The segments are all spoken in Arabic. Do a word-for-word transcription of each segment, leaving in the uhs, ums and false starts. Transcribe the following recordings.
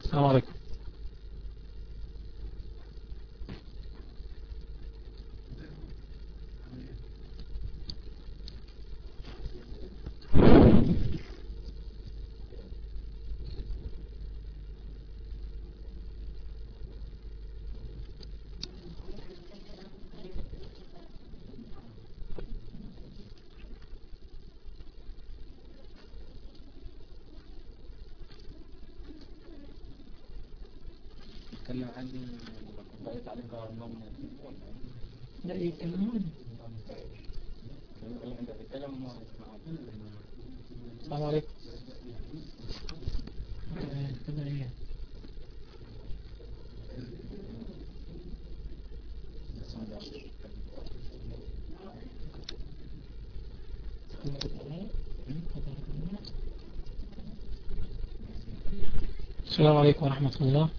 السلام عليكم. تكلم عندي بقيت عليك النوم لا يتكلمون. السلام عليكم. كده ايه؟ السلام عليكم ورحمة الله.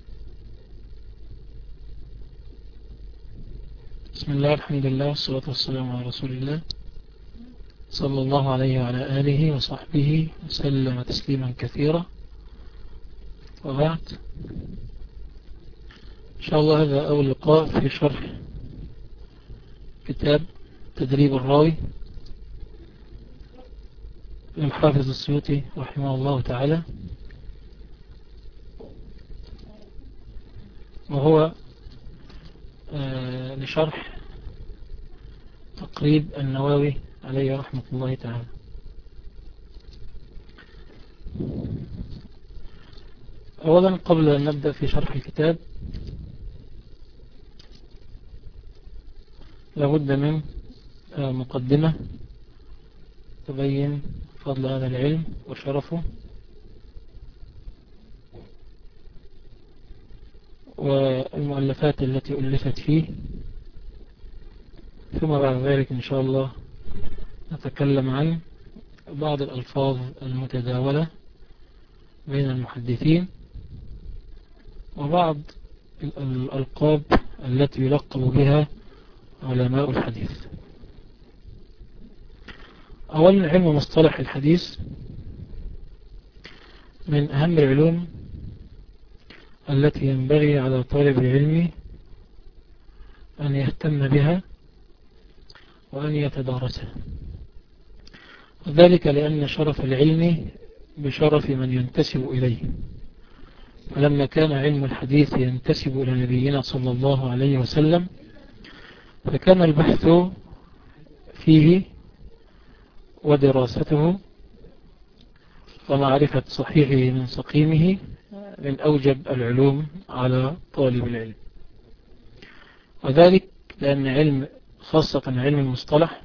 بسم الله الحمد لله والصلاة والسلام على رسول الله صلى الله عليه وعلى آله وصحبه وسلم تسليما كثيرا، وبعد. إن شاء الله هذا أول لقاء في شرح كتاب تدريب الراوي للحافظ السيوطي رحمه الله تعالى، وهو آه لشرح تقريب النووي عليه رحمة الله تعالى. أولا قبل أن نبدأ في شرح الكتاب لابد من آه مقدمة تبين فضل هذا العلم وشرفه والمؤلفات التي ألفت فيه، ثم بعد ذلك إن شاء الله نتكلم عن بعض الألفاظ المتداولة بين المحدثين وبعض الألقاب التي يلقب بها علماء الحديث. أولا علم مصطلح الحديث من أهم العلوم التي ينبغي على طالب العلم أن يهتم بها وأن يتدارسها، وذلك لأن شرف العلم بشرف من ينتسب إليه، فلما كان علم الحديث ينتسب إلى نبينا صلى الله عليه وسلم فكان البحث فيه ودراسته ومعرفة صحيحه من سقيمه من أوجب العلوم على طالب العلم، وذلك لأن علم خاصة علم المصطلح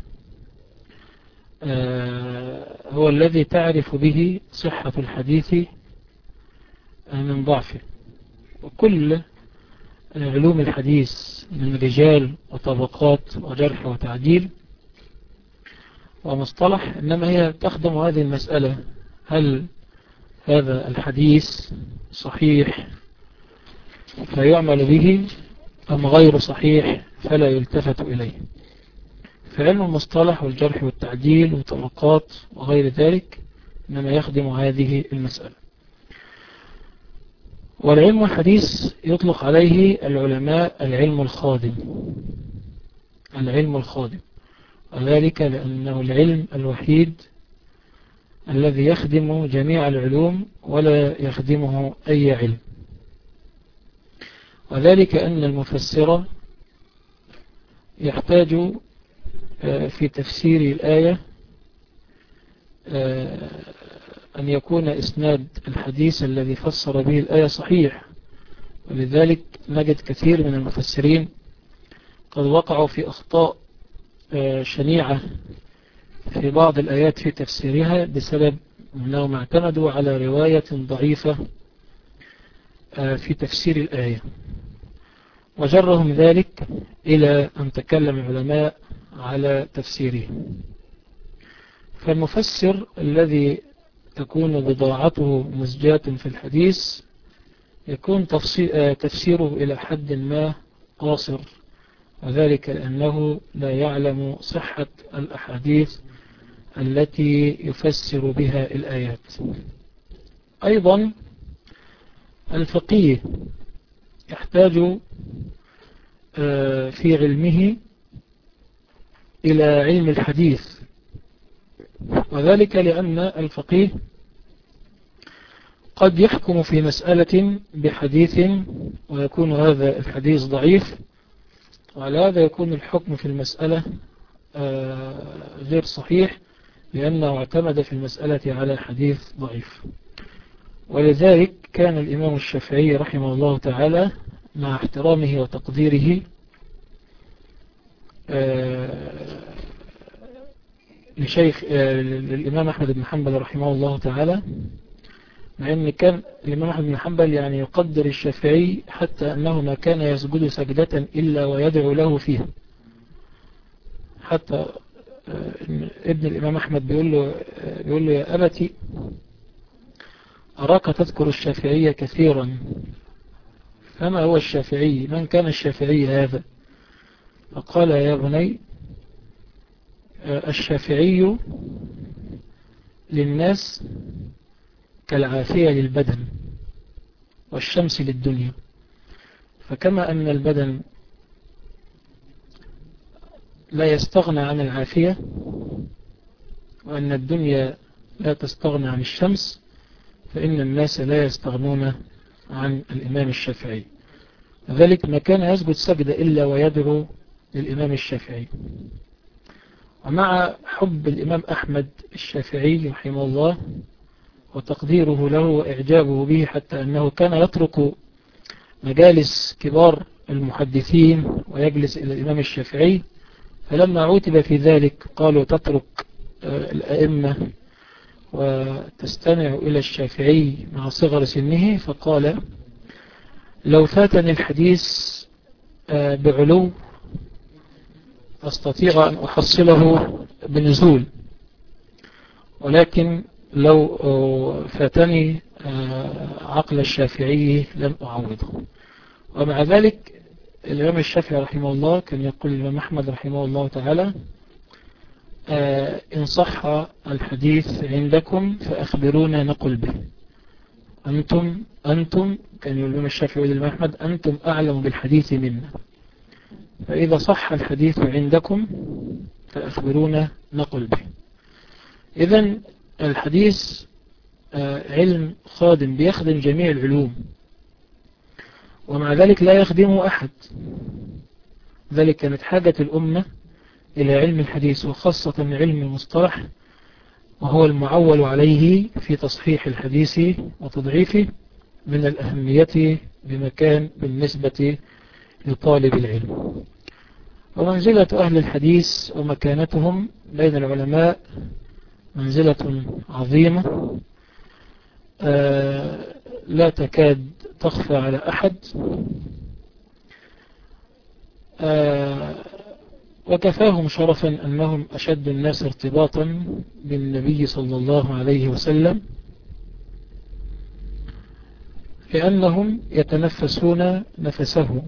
هو الذي تعرف به صحة الحديث من ضعفه. وكل علوم الحديث من رجال وطبقات وجرح وتعديل ومصطلح إنما هي تخدم هذه المسألة: هل هذا الحديث صحيح فيعمل به أم غير صحيح فلا يلتفت إليه؟ فعلم المصطلح والجرح والتعديل وطبقات وغير ذلك إنما يخدم هذه المسألة. والعلم الحديث يطلق عليه العلماء العلم الخادم، العلم الخادم، وذلك لأنه العلم الوحيد الذي يخدم جميع العلوم ولا يخدمه أي علم، وذلك أن المفسر يحتاج في تفسير الآية أن يكون إسناد الحديث الذي فسر به الآية صحيح، ولذلك نجد كثير من المفسرين قد وقعوا في أخطاء شنيعة في بعض الآيات في تفسيرها بسبب أنهم اعتمدوا على رواية ضعيفة في تفسير الآية، وجرهم ذلك إلى أن تكلم العلماء على تفسيره. فالمفسر الذي تكون بضاعته مزجاة في الحديث يكون تفسيره إلى حد ما قاصر، وذلك لأنه لا يعلم صحة الأحاديث التي يفسر بها الآيات. أيضا الفقيه يحتاج في علمه إلى علم الحديث، وذلك لأن الفقيه قد يحكم في مسألة بحديث ويكون هذا الحديث ضعيف، وعلى هذا يكون الحكم في المسألة غير صحيح لأنه اعتمد في المسألة على حديث ضعيف. ولذلك كان الإمام الشافعي رحمه الله تعالى مع احترامه وتقديره لشيخ للإمام أحمد بن حنبل رحمه الله تعالى، مع أن كان الإمام أحمد بن حنبل يعني يقدر الشافعي حتى أنه ما كان يسجد سجدة إلا ويدعو له فيها. حتى ابن الإمام أحمد بيقول له, بيقول له يا أبتي أراك تذكر الشافعية كثيرا، فما هو الشافعي؟ من كان الشافعي هذا؟ فقال يا بني الشافعي للناس كالعافية للبدن والشمس للدنيا، فكما أن البدن لا يستغنى عن العافية وأن الدنيا لا تستغنى عن الشمس، فإن الناس لا يستغنون عن الإمام الشافعي. لذلك ما كان يسجد سجدة إلا ويدعو للإمام الشافعي. ومع حب الإمام أحمد الشافعي رحمه الله وتقديره له وإعجابه به حتى أنه كان يترك مجالس كبار المحدثين ويجلس إلى الإمام الشافعي، فلما عوتب في ذلك قالوا تترك الأئمة وتستمع إلى الشافعي مع صغر سنه، فقال لو فاتني الحديث بعلو أستطيع أن أحصله بنزول، ولكن لو فاتني عقل الشافعي لم أعوضه. ومع ذلك الإمام الشافعي رحمه الله كان يقول الإمام أحمد رحمه الله تعالى إن صح الحديث عندكم فأخبرونا نقل به. أنتم أنتم كان يقول الإمام الشافعي للإمام أحمد أنتم أعلم بالحديث منا، فإذا صح الحديث عندكم فأخبرونا نقل به. إذن الحديث علم خادم بيخدم جميع العلوم، ومع ذلك لا يخدمه أحد. ذلك كانت حاجة الأمة إلى علم الحديث، وخاصة علم المصطلح، وهو المعول عليه في تصحيح الحديث وتضعيفه، من الأهمية بمكان بالنسبة لطالب العلم. ومنزلة أهل الحديث ومكانتهم بين العلماء منزلة عظيمة لا تكاد تخفى على أحد، وكفاهم شرفا أنهم أشد الناس ارتباطا بالنبي صلى الله عليه وسلم، لأنهم يتنفسون نفسه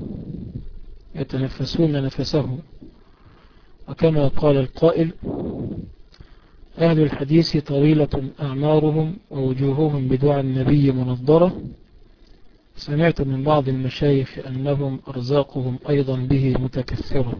يتنفسون نفسه وكما قال القائل أهل الحديث طويلة أعمارهم ووجوههم بدعاء النبي منضرة. سمعت من بعض المشايخ أنهم أرزاقهم أيضا به متكثرة.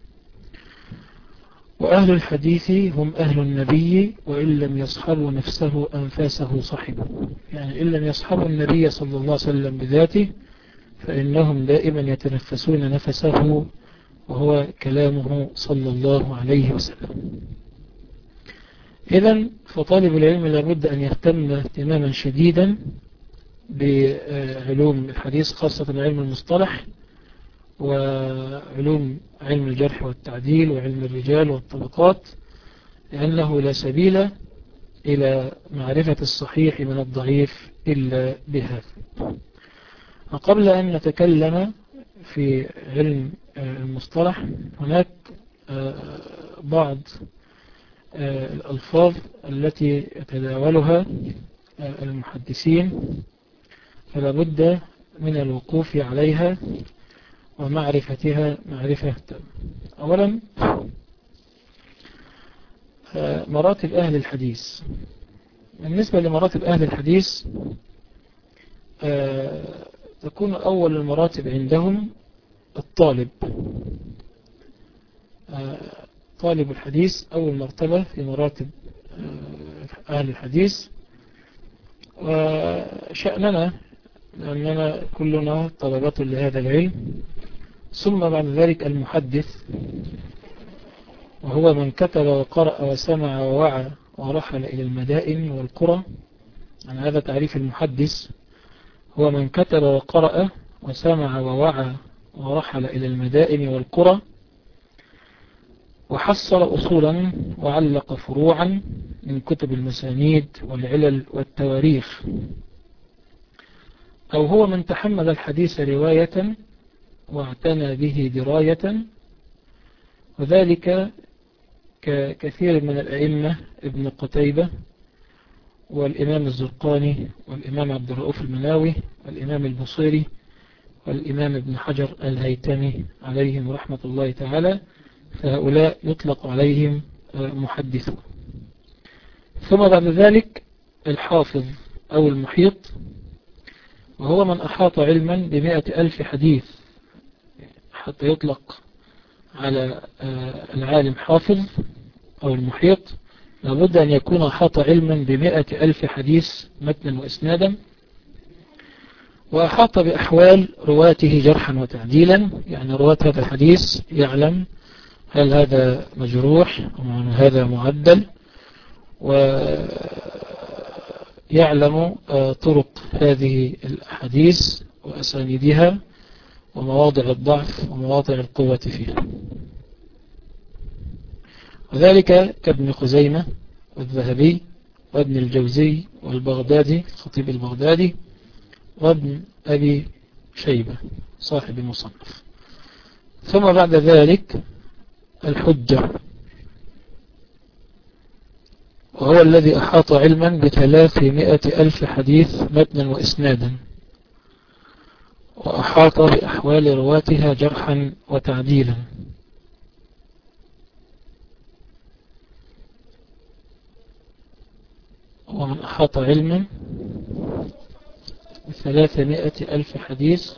وأهل الحديث هم أهل النبي وإن لم يصحبوا نفسه أنفاسه صحبوا، يعني إن لم يصحبوا النبي صلى الله عليه وسلم بذاته فإنهم دائما يتنفسون نفسه وهو كلامه صلى الله عليه وسلم. إذن فطالب العلم لابد أن يهتم اهتماما شديدا بعلوم الحديث، خاصة علم المصطلح وعلوم علم الجرح والتعديل وعلم الرجال والطبقات، لأنه لا سبيل إلى معرفة الصحيح من الضعيف إلا بهذا. وقبل أن نتكلم في علم المصطلح هناك بعض الألفاظ التي يتداولها المحدثين فلا بد من الوقوف عليها ومعرفتها معرفة تامة. أولا مراتب أهل الحديث. بالنسبة لمراتب أهل الحديث تكون أول المراتب عندهم الطالب. طالب الحديث أول مرتبة في مراتب أهل الحديث، وشأننا لأننا كلنا طلبة لهذا العلم. ثم بعد ذلك المحدث، وهو من كتب وقرأ وسمع ووعى ورحل إلى المدائن والقرى. عن هذا تعريف المحدث: هو من كتب وقرأ وسمع ووعى ورحل إلى المدائن والقرى، وحصل أصولا وعلق فروعا من كتب المسانيد والعلل والتواريخ. أو هو من تحمل الحديث رواية واعتنى به دراية، وذلك ككثير من الأئمة ابن قتيبة والإمام الزرقاني والإمام عبد الرؤوف المناوي والإمام البصيري والإمام ابن حجر الهيتمي عليهم رحمة الله تعالى، فهؤلاء يطلق عليهم محدثون. ثم بعد ذلك الحافظ أو المحيط، وهو من أحاط علما بمئة ألف حديث. حتى يطلق على العالم حافظ أو المحيط لابد أن يكون أحاط علما بمئة ألف حديث متنا وإسنادا، وأحاط بأحوال رواته جرحا وتعديلا. يعني رواة هذا الحديث يعلم هل هذا مجروح أم هذا معدل، ويعلم طرق هذه الحديث وأسانيدها ومواضع الضعف ومواضع القوة فيها. وذلك كابن خزيمة والذهبي وابن الجوزي والبغدادي الخطيب البغدادي وابن أبي شيبة صاحب المصنف. ثم بعد ذلك الحجة، وهو الذي أحاط علما بثلاثمائة ألف حديث متنا وإسنادا، وأحاط بأحوال رواتها جرحا وتعديلا. ومن أحاط علما بثلاثمائة ألف حديث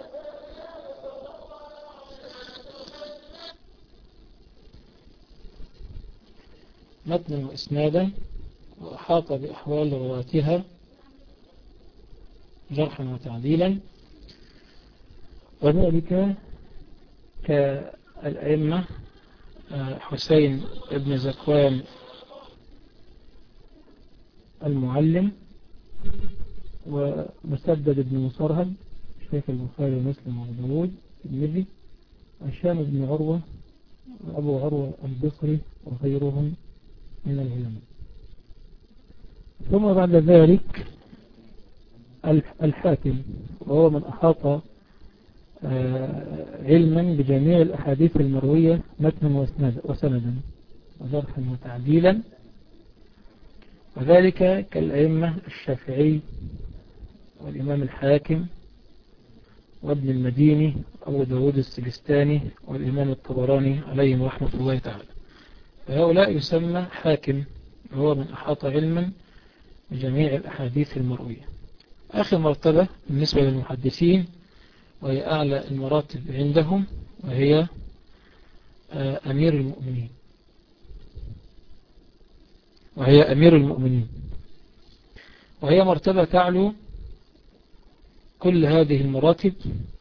متنا وإسنادا، وأحاط بأحوال رواتها جرحا وتعديلا. وذلك كالأئمة حسين بن زكوان المعلم، ومسدد بن مصرهد شيخ البخاري ومسلم وابو داود الترمذي، هشام بن عروة وأبو عروة البصري وغيرهم من العلماء. ثم بعد ذلك الحاكم، وهو من أحاط علما بجميع الأحاديث المروية متنا وسندا وجرحا وتعديلا. وذلك كالأئمة الشافعي والإمام الحاكم وابن المديني أبو داود السجستاني والإمام الطبراني عليهم رحمة الله تعالى. فهؤلاء يسمى حاكم، وهو من أحاط علما بجميع الأحاديث المروية. آخر مرتبة بالنسبة للمحدثين، وهي أعلى المراتب عندهم، وهي أمير المؤمنين وهي أمير المؤمنين وهي مرتبة تعلو كل هذه المراتب،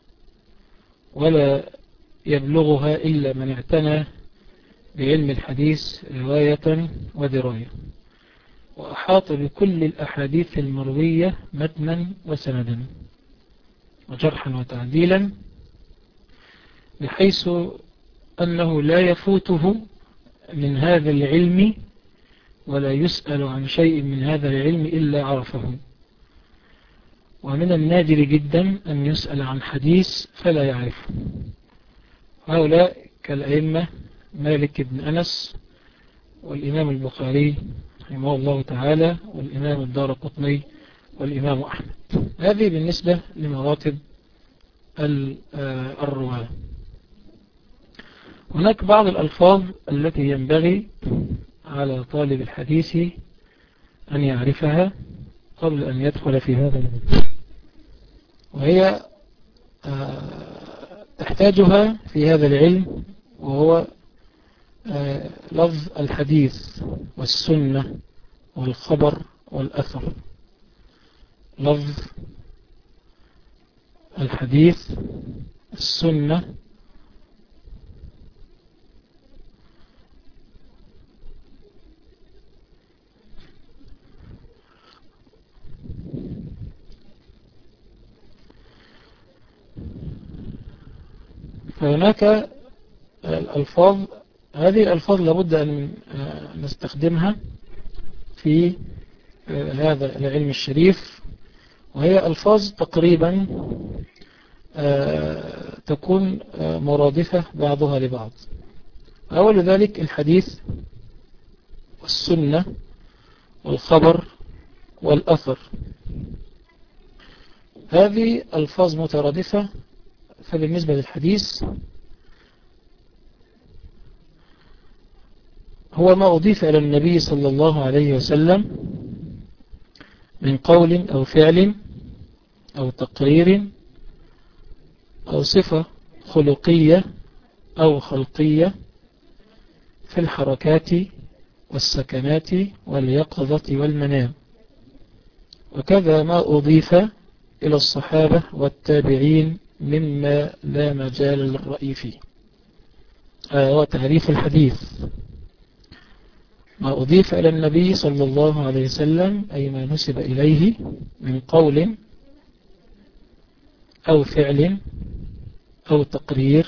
ولا يبلغها إلا من اعتنى بعلم الحديث رواية ودراية، وأحاط بكل الأحاديث المروية متنا وسندا وجرحا وتعديلا، بحيث أنه لا يفوته من هذا العلم ولا يسأل عن شيء من هذا العلم إلا عرفه. ومن النادر جدا أن يسأل عن حديث فلا يعرفه. هؤلاء كالأئمة مالك بن أنس والإمام البخاري رحمه الله تعالى والإمام الدارقطني والإمام أحمد. هذه بالنسبة لمراتب الرواة. هناك بعض الألفاظ التي ينبغي على طالب الحديث أن يعرفها قبل أن يدخل في هذا المجال، وهي تحتاجها في هذا العلم، وهو لفظ الحديث والسنة والخبر والأثر. لفظ الحديث، السنة، فهناك الألفاظ، هذه الألفاظ لابد أن نستخدمها في هذا العلم الشريف، وهي ألفاظ تقريبا تكون مرادفة بعضها لبعض. أول ذلك الحديث والسنة والخبر والأثر، هذه ألفاظ مترادفة. فبالنسبة للحديث هو ما أضيف إلى النبي صلى الله عليه وسلم من قول أو فعل أو تقرير أو صفة خلقية أو خلقية في الحركات والسكنات واليقظة والمنام، وكذا ما أضيف إلى الصحابة والتابعين مما لا مجال للرأي فيه. هذا هو تعريف الحديث: ما أضيف إلى النبي صلى الله عليه وسلم، أي ما نسب إليه من قول أو فعل أو تقرير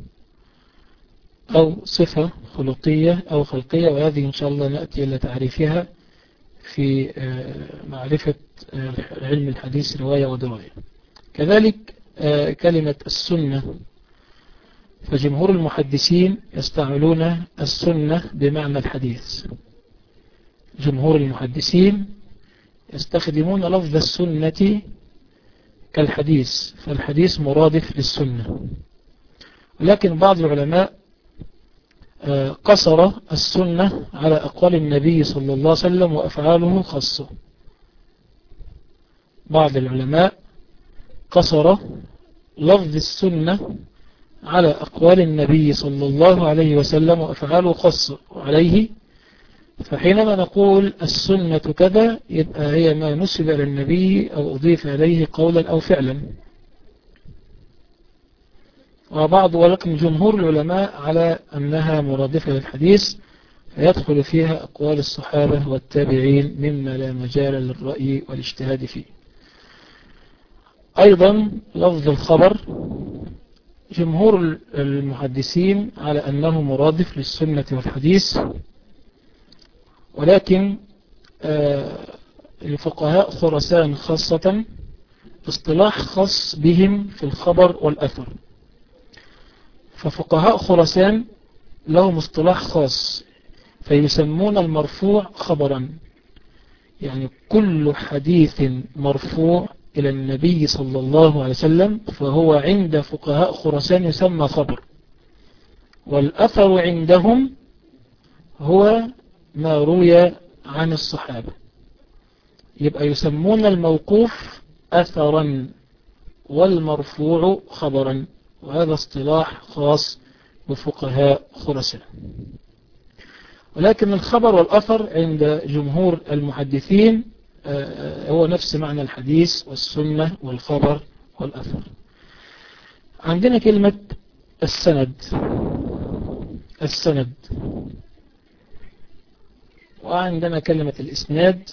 أو صفة خلقية أو خلقية، وهذه إن شاء الله نأتي إلى تعريفها في معرفة علم الحديث رواية ودراية. كذلك كلمة السنة، فجمهور المحدثين يستعملون السنة بمعنى الحديث. جمهور المحدثين يستخدمون لفظ السنة كالحديث، فالحديث مرادف للسنة. ولكن بعض العلماء قصر السنة على أقوال النبي صلى الله عليه وسلم وأفعاله خاصة. بعض العلماء قصر لفظ السنة على أقوال النبي صلى الله عليه وسلم وأفعاله خاصة عليه، فحينما نقول السنة كذا يبقى هي ما نسب إلى النبي أو أضيف إليه قولا أو فعلا. وبعض ولكن جمهور العلماء على أنها مرادفة للحديث، فيدخل فيها أقوال الصحابة والتابعين مما لا مجال للرأي والاجتهاد فيه. أيضا لفظ الخبر، جمهور المحدثين على أنه مرادف للسنة والحديث، ولكن الفقهاء خراسان خاصة اصطلاح خاص بهم في الخبر والأثر. ففقهاء خراسان لهم اصطلاح خاص، فيسمون المرفوع خبرا، يعني كل حديث مرفوع إلى النبي صلى الله عليه وسلم فهو عند فقهاء خراسان يسمى خبر. والأثر عندهم هو ما روي عن الصحابة، يبقى يسمون الموقوف أثرا والمرفوع خبرا، وهذا اصطلاح خاص بفقهاء خراسان. ولكن الخبر والأثر عند جمهور المحدثين هو نفس معنى الحديث والسنة والخبر والأثر. عندنا كلمة السند، السند وعندنا كلمة الإسناد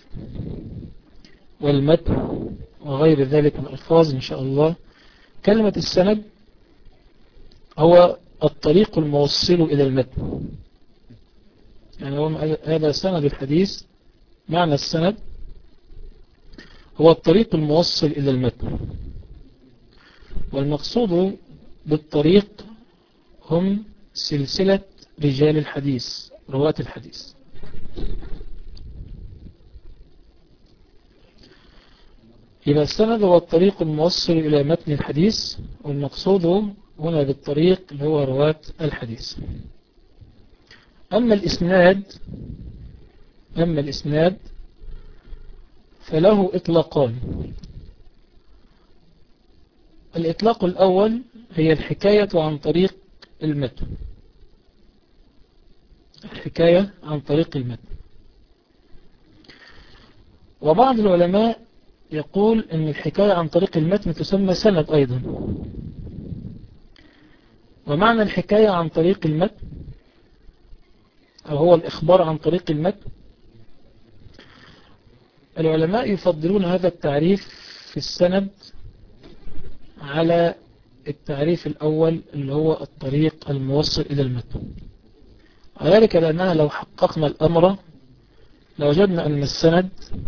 والمتن وغير ذلك من الألفاظ إن شاء الله. كلمة السند هو الطريق الموصل إلى المتن، يعني هو هذا سند الحديث. معنى السند هو الطريق الموصل إلى المتن، والمقصود بالطريق هم سلسلة رجال الحديث، رواة الحديث. يبقى السند هو الطريق الموصل إلى متن الحديث، والمقصود هنا بالطريق اللي هو رواة الحديث. أما الإسناد أما الإسناد فله إطلاقان. الإطلاق الأول هي الحكاية عن طريق المتن، الحكاية عن طريق المتن. وبعض العلماء يقول أن الحكاية عن طريق المتن تسمى سند أيضا. ومعنى الحكاية عن طريق المتن أو هو الإخبار عن طريق المتن، العلماء يفضلون هذا التعريف في السند على التعريف الأول اللي هو الطريق الموصل إلى المتن، وذلك لأننا لو حققنا الأمر لوجدنا أن السند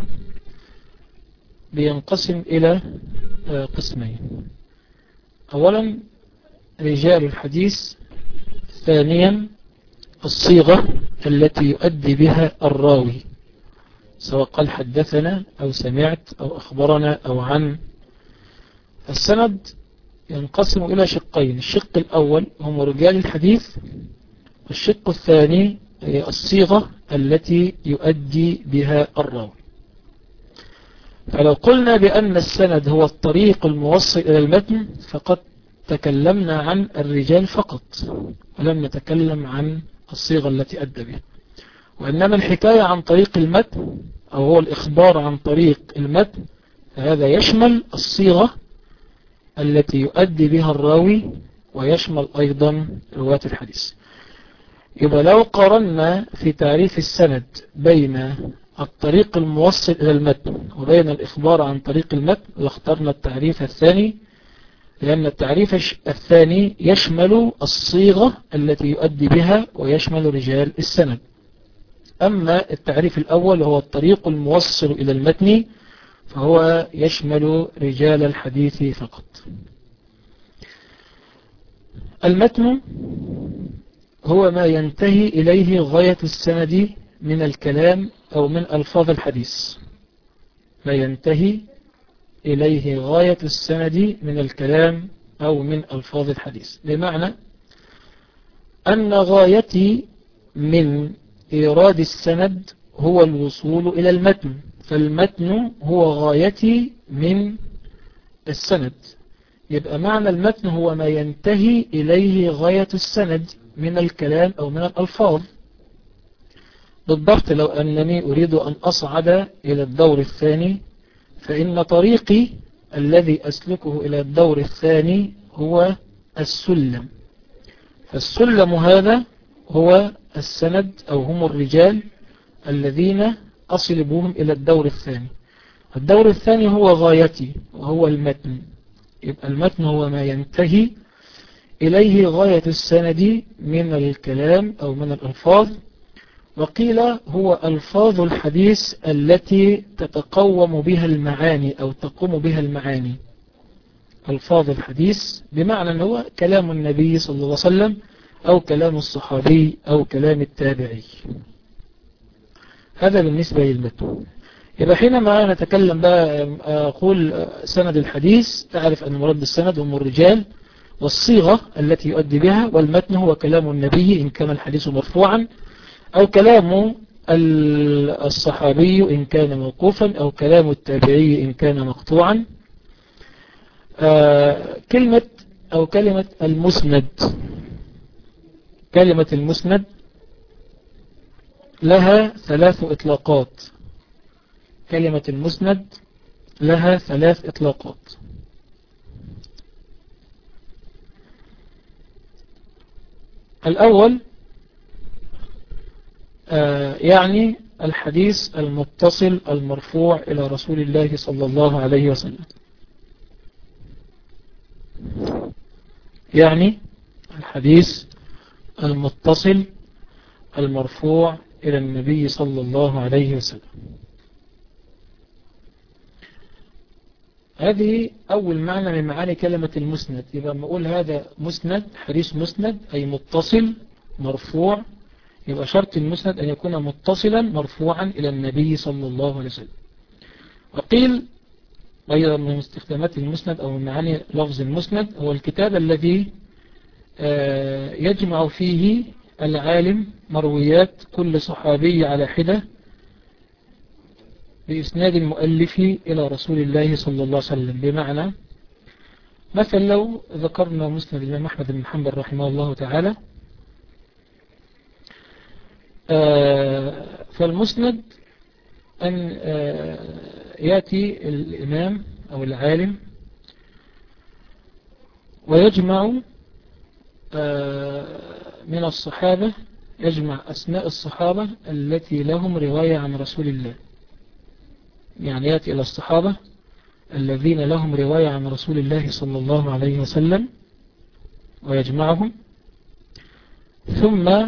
بينقسم إلى قسمين: أولا رجال الحديث، ثانيا الصيغة التي يؤدي بها الراوي، سواء قال حدثنا أو سمعت أو أخبرنا أو عن. السند ينقسم إلى شقين: الشق الأول هم رجال الحديث، والشق الثاني هي الصيغة التي يؤدي بها الراوي. فلو قلنا بأن السند هو الطريق الموصل إلى المتن فقد تكلمنا عن الرجال فقط ولم نتكلم عن الصيغة التي أدى بها. وإنما الحكاية عن طريق المتن أو هو الإخبار عن طريق المتن فهذا يشمل الصيغة التي يؤدي بها الراوي ويشمل أيضا رواة الحديث. يبقى لو قارنا في تعريف السند بين الطريق الموصل إلى المتن وبين الإخبار عن طريق المتن لاخترنا التعريف الثاني، لأن التعريف الثاني يشمل الصيغة التي يؤدي بها ويشمل رجال السند. أما التعريف الأول هو الطريق الموصل إلى المتن فهو يشمل رجال الحديث فقط. المتن هو ما ينتهي إليه غاية السند من الكلام أو من ألفاظ الحديث، ما ينتهي إليه غاية السند من الكلام أو من ألفاظ الحديث، بمعنى أن غايتي من إيراد السند هو الوصول إلى المتن، فالمتن هو غايتي من السند. يبقى معنى المتن هو ما ينتهي إليه غاية السند من الكلام أو من الألفاظ. بالضبط لو أنني أريد أن أصعد إلى الدور الثاني فإن طريقي الذي أسلكه إلى الدور الثاني هو السلم، فالسلم هذا هو السند أو هم الرجال الذين أصل بهم إلى الدور الثاني. الدور الثاني هو غايتي وهو المتن. يبقى المتن هو ما ينتهي إليه غاية السند من الكلام أو من الألفاظ، وقيل هو ألفاظ الحديث التي تتقوم بها المعاني أو تقوم بها المعاني. ألفاظ الحديث بمعنى أنه كلام النبي صلى الله عليه وسلم أو كلام الصحابي أو كلام التابعي. هذا بالنسبة للمتن. يبقى حينما نتكلم بقى أقول سند الحديث تعرف أن مراد السند هم الرجال والصيغة التي يؤدي بها، والمتن هو كلام النبي إن كان الحديث مرفوعا أو كلام الصحابي إن كان موقوفا أو كلام التابعي إن كان مقطوعا. آه كلمة أو كلمة المسند، كلمة المسند لها ثلاث إطلاقات. كلمة المسند لها ثلاث إطلاقات. الأول آه يعني الحديث المتصل المرفوع إلى رسول الله صلى الله عليه وسلم، يعني الحديث المتصل المرفوع إلى النبي صلى الله عليه وسلم. هذه أول معنى من معاني كلمة المسند. يبقى لما أقول هذا مسند، حديث مسند أي متصل مرفوع، يبقى شرط المسند أن يكون متصلا مرفوعا إلى النبي صلى الله عليه وسلم. وقيل أيضا من استخدامات المسند أو من معاني لفظ المسند هو الكتاب الذي يجمع فيه العالم مرويات كل صحابي على حدة بإسناد المؤلف إلى رسول الله صلى الله عليه وسلم. بمعنى مثلا لو ذكرنا مسند الإمام أحمد بن حنبل رحمه الله تعالى، فالمسند أن يأتي الإمام أو العالم ويجمع من الصحابة، يجمع أسماء الصحابة التي لهم رواية عن رسول الله. يعني يأتي إلى الصحابة الذين لهم رواية عن رسول الله صلى الله عليه وسلم ويجمعهم، ثم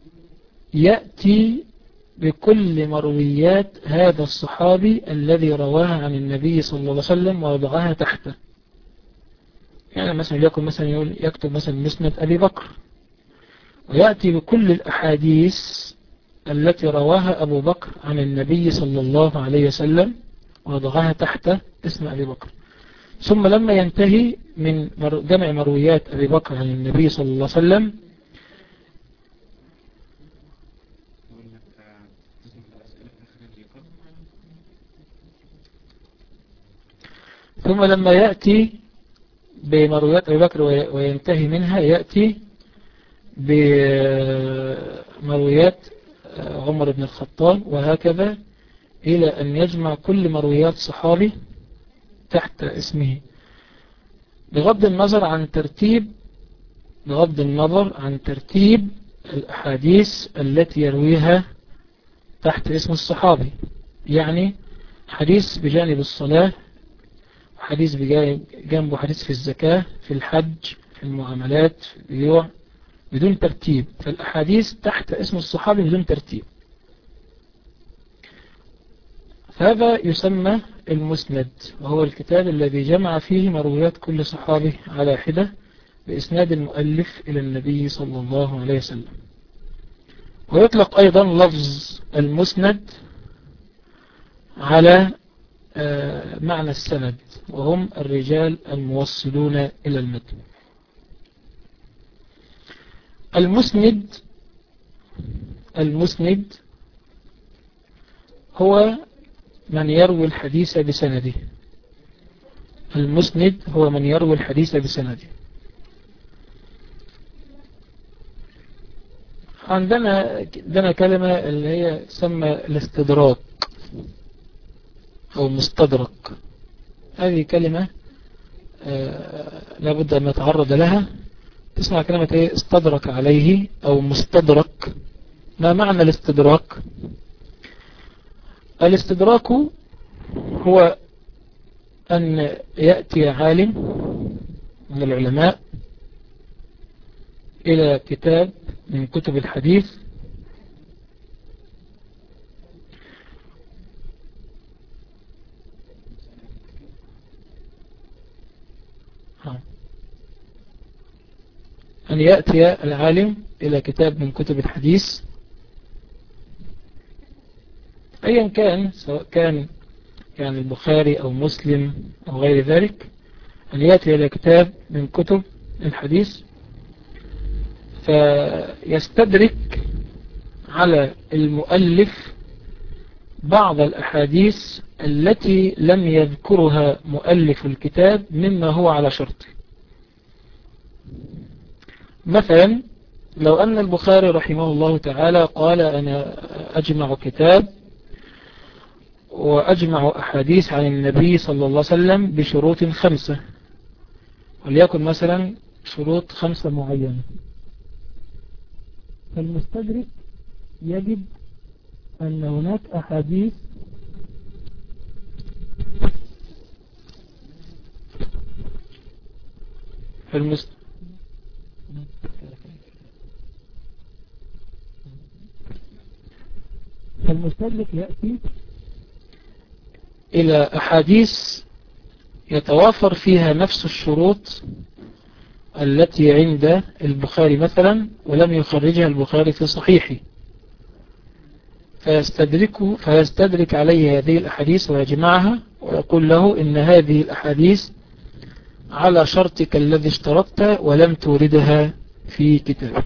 يأتي بكل مرويات هذا الصحابي الذي رواها عن النبي صلى الله عليه وسلم ووضعها تحته. يعني مثلا يكون مثلا يقول يكتب مثلا مسند أبي بكر، ويأتي بكل الأحاديث التي رواها أبو بكر عن النبي صلى الله عليه وسلم ووضعها تحت اسم أبي بكر. ثم لما ينتهي من جمع مرويات أبي بكر عن النبي صلى الله عليه وسلم ثم لما يأتي بمرويات أبي بكر وينتهي منها، يأتي بمرويات عمر بن الخطاب، وهكذا إلى أن يجمع كل مرويات صحابي تحت اسمه، بغض النظر عن ترتيب بغض النظر عن ترتيب الأحاديث التي يرويها تحت اسم الصحابي. يعني حديث بجانب الصلاة، حديث بجانبه حديث في الزكاة، في الحج، في المعاملات، في البيوع، بدون ترتيب. فالأحاديث تحت اسم الصحابي بدون ترتيب، هذا يسمى المسند، وهو الكتاب الذي جمع فيه مرويات كل صحابي على حدة بإسناد المؤلف إلى النبي صلى الله عليه وسلم. ويطلق أيضا لفظ المسند على معنى السند، وهم الرجال الموصلون إلى المتن. المسند المسند هو من يروي الحديث بسنده. المسند هو من يروي الحديث بسنده. عندنا عندنا كلمة اللي هي تسمى الاستدراك أو مستدرك. هذه كلمة آه لابد أن نتعرض لها. تسمع كلمة ايه؟ استدرك عليه أو مستدرك. ما معنى الاستدراك؟ الاستدراك هو أن يأتي عالم من العلماء إلى كتاب من كتب الحديث أن يأتي العالم إلى كتاب من كتب الحديث أيا كان، سواء كان يعني البخاري أو مسلم أو غير ذلك، أن يأتي إلى كتاب من كتب الحديث فيستدرك على المؤلف بعض الأحاديث التي لم يذكرها مؤلف الكتاب مما هو على شرطه. مثلا لو أن البخاري رحمه الله تعالى قال أنا أجمع كتاب وأجمع أحاديث عن النبي صلى الله عليه وسلم بشروط خمسة، وليكن مثلا شروط خمسة معينة، فالمستدرك يجد أن هناك أحاديث فالمستدرك فالمستدرك يأتي إلى أحاديث يتوافر فيها نفس الشروط التي عند البخاري مثلا ولم يخرجها البخاري في صحيحه، فيستدرك, فيستدرك عليه هذه الأحاديث ويجمعها ويقول له إن هذه الأحاديث على شرطك الذي اشترطت ولم توردها في كتابك.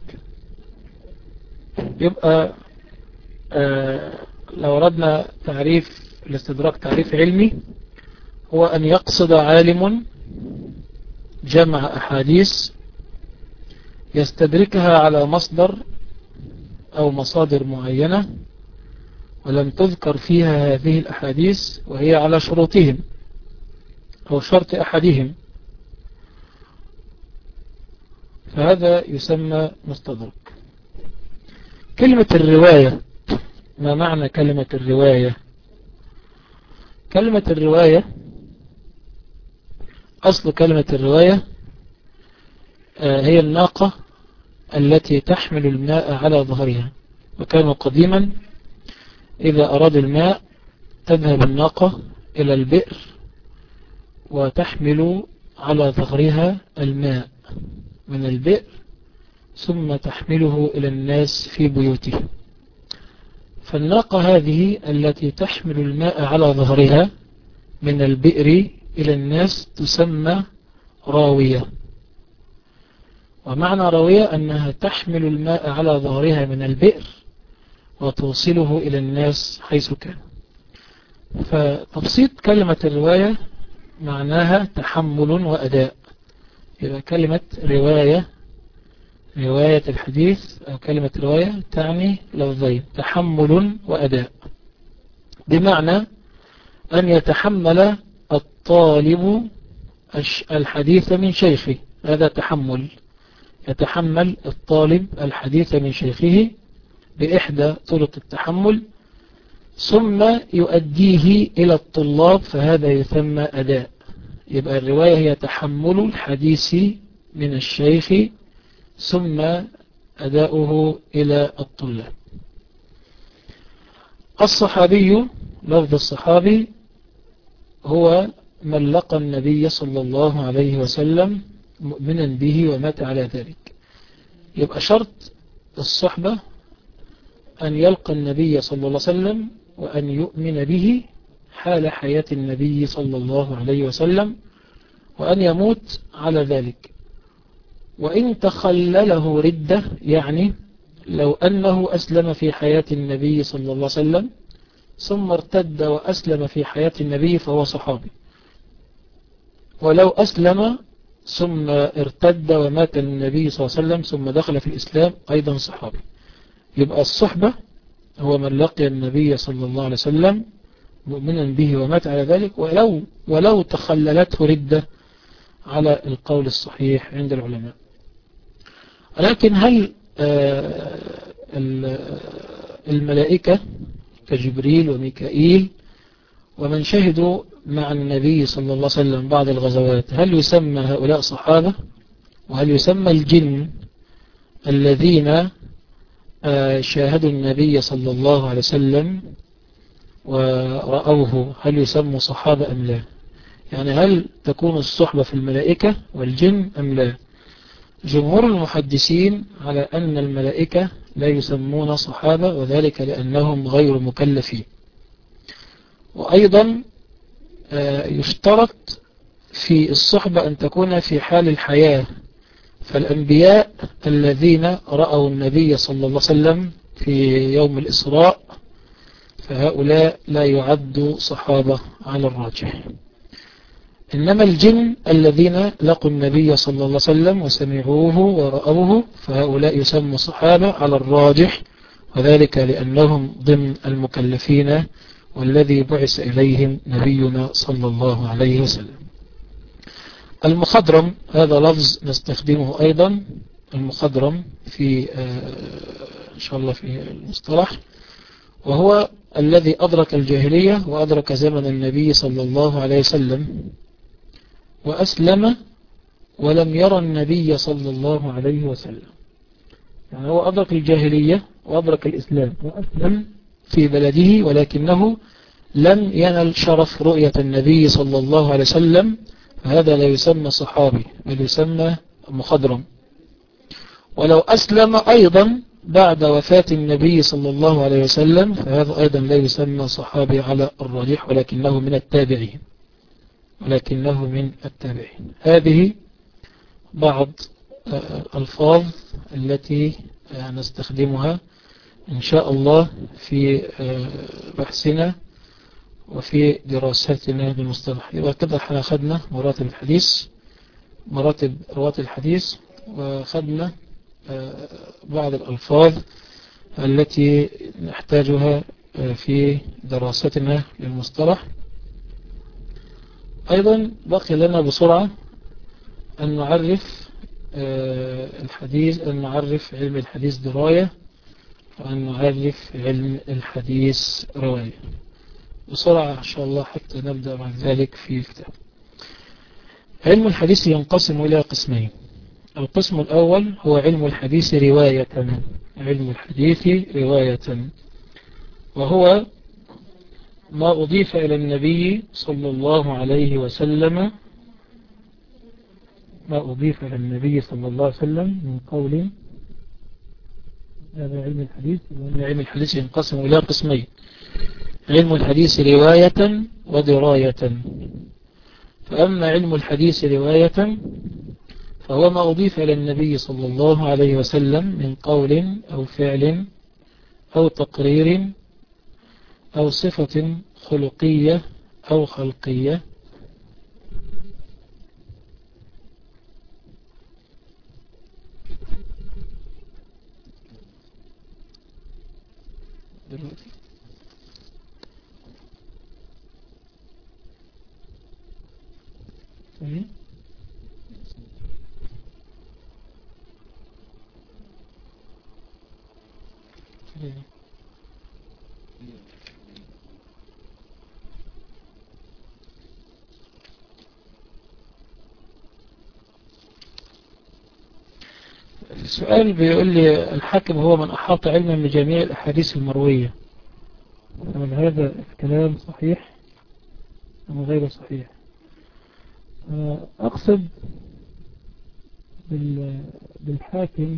يبقى آه لو أردنا تعريف الاستدراك تعريف علمي، هو أن يقصد عالم جمع أحاديث يستدركها على مصدر أو مصادر معينة ولم تذكر فيها هذه الأحاديث وهي على شروطهم أو شرط أحدهم، فهذا يسمى مستدرك. كلمة الرواية، ما معنى كلمة الرواية؟ كلمة الرواية، أصل كلمة الرواية هي الناقة التي تحمل الماء على ظهرها، وكانوا قديما إذا أراد الماء تذهب الناقة إلى البئر وتحمل على ظهرها الماء من البئر ثم تحمله إلى الناس في بيوتهم. فالناقة هذه التي تحمل الماء على ظهرها من البئر إلى الناس تسمى راوية. ومعنى راوية أنها تحمل الماء على ظهرها من البئر وتوصله إلى الناس حيث كان. فتبسيط كلمة الرواية معناها تحمل وأداء. يبقى كلمة رواية، رواية الحديث أو كلمة رواية تعني لفظين، تحمل وأداء، بمعنى أن يتحمل الطالب الحديث من شيخه، هذا تحمل. يتحمل الطالب الحديث من شيخه بإحدى طرق التحمل ثم يؤديه إلى الطلاب، فهذا يسمى أداء. يبقى الرواية هي تحمل الحديث من الشيخ ثم أداؤه إلى الطلاب. الصحابي، لفظ الصحابي هو من لقى النبي صلى الله عليه وسلم مؤمنا به ومات على ذلك. يبقى شرط الصحبة أن يلقى النبي صلى الله عليه وسلم وأن يؤمن به حال حياة النبي صلى الله عليه وسلم وأن يموت على ذلك. وإن تخلله ردة، يعني لو أنه أسلم في حياة النبي صلى الله عليه وسلم ثم ارتد وأسلم في حياة النبي فهو صحابي، ولو أسلم ثم ارتد ومات النبي صلى الله عليه وسلم ثم دخل في الإسلام أيضا صحابي. يبقى الصحبة هو من لقي النبي صلى الله عليه وسلم مؤمنا به ومات على ذلك ولو, ولو تخللته ردة على القول الصحيح عند العلماء. لكن هل الملائكة كجبريل وميكائيل ومن شهدوا مع النبي صلى الله عليه وسلم بعض الغزوات هل يسمى هؤلاء صحابة؟ وهل يسمى الجن الذين شاهدوا النبي صلى الله عليه وسلم ورأوه هل يسموا صحابة أم لا؟ يعني هل تكون الصحبة في الملائكة والجن أم لا؟ جمهور المحدثين على أن الملائكة لا يسمون صحابة، وذلك لأنهم غير مكلفين. وأيضا يشترط في الصحبة أن تكون في حال الحياة، فالأنبياء الذين رأوا النبي صلى الله عليه وسلم في يوم الإسراء فهؤلاء لا يعدوا صحابة على الراجح. إنما الجن الذين لقوا النبي صلى الله عليه وسلم وسمعوه ورأوه فهؤلاء يسموا صحابة على الراجح، وذلك لأنهم ضمن المكلفين والذي بعث إليهم نبينا صلى الله عليه وسلم. المخضرم هذا لفظ نستخدمه أيضا، المخضرم في إن شاء الله في المصطلح، وهو الذي أدرك الجاهلية وأدرك زمن النبي صلى الله عليه وسلم وأسلم ولم يرى النبي صلى الله عليه وسلم. يعني هو أدرك الجاهلية وأدرك الإسلام وأسلم في بلده، ولكنه لم ينل شرف رؤية النبي صلى الله عليه وسلم، فهذا لا يسمى صحابي بل يسمى مخضرم. ولو أسلم أيضا بعد وفاة النبي صلى الله عليه وسلم فهذا أيضا لا يسمى صحابي على الراجح، ولكنه من التابعين ولكنه من التابعين. هذه بعض الألفاظ التي نستخدمها إن شاء الله في بحثنا وفي دراستنا للمصطلح. يبقى كده احنا أخذنا مراتب الحديث مراتب رواة الحديث، وخدنا بعض الألفاظ التي نحتاجها في دراستنا للمصطلح. أيضا بقي لنا بسرعة أن نعرف الحديث، أن نعرف علم الحديث دراية، وأن نعرف علم الحديث رواية بسرعة إن شاء الله حتى نبدأ مع ذلك في الكتاب. علم الحديث ينقسم إلى قسمين. القسم الأول هو علم الحديث رواية، علم الحديث رواية، وهو ما أضيف إلى النبي صلى الله عليه وسلم، ما أضيف إلى النبي صلى الله عليه وسلم من قول. هذا علم الحديث، وأن علم الحديث ينقسم إلى قسمين: علم الحديث رواية ودراية. فأما علم الحديث رواية فهو ما أضيف إلى النبي صلى الله عليه وسلم من قول أو فعل أو تقرير أو صفة خلقية أو خلقية، دلوقتي صحيح. السؤال بيقول لي: الحاكم هو من أحاط علما بجميع الأحاديث المروية، هل هذا الكلام صحيح أم غير صحيح؟ أقصد بالحاكم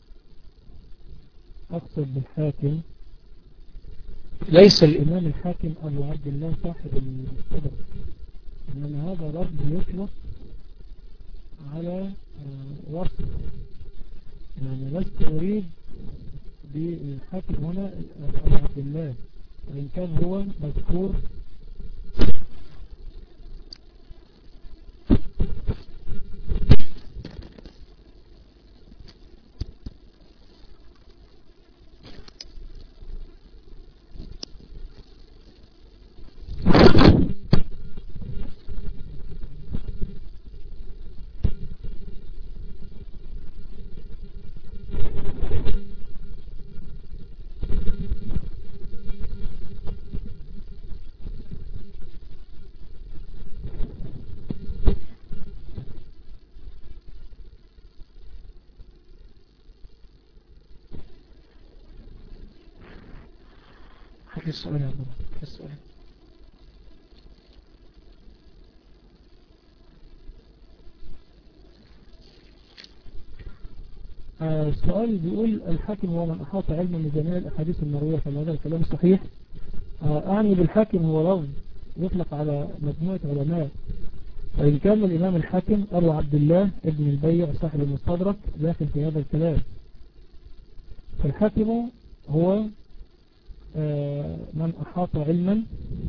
أقصد بالحاكم ليس الإمام الحاكم أبو عبد الله صاحب الصدر، إنما هذا لفظ يطلق على وصف، يعني لست أريد بالحاكم هنا أبو عبد الله، وإن كان هو مذكور السؤال يا أبو السؤال. آه السؤال بيقول: الحاكم هو من أحاط علما بجميع الأحاديث المروية، فهذا الكلام صحيح؟ آه أعني بالحاكم هو لفظ يطلق على مجموعة علماء، وإن كان الإمام الحاكم أبو عبد الله ابن البيع صاحب المستدرك داخل في هذا الكلام. فالحاكم هو من أحاط علما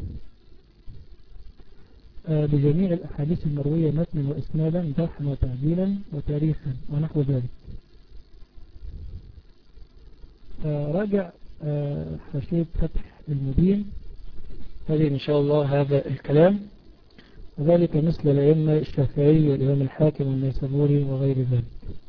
بجميع الأحاديث المروية متنا وإسنادا جرحا وتعديلا وتاريخا ونحو ذلك. راجع حاشية فتح المبين، هذه إن شاء الله هذا الكلام، وذلك مثل الأئمة الشافعي والإمام الحاكم والنيسابوري وغير ذلك.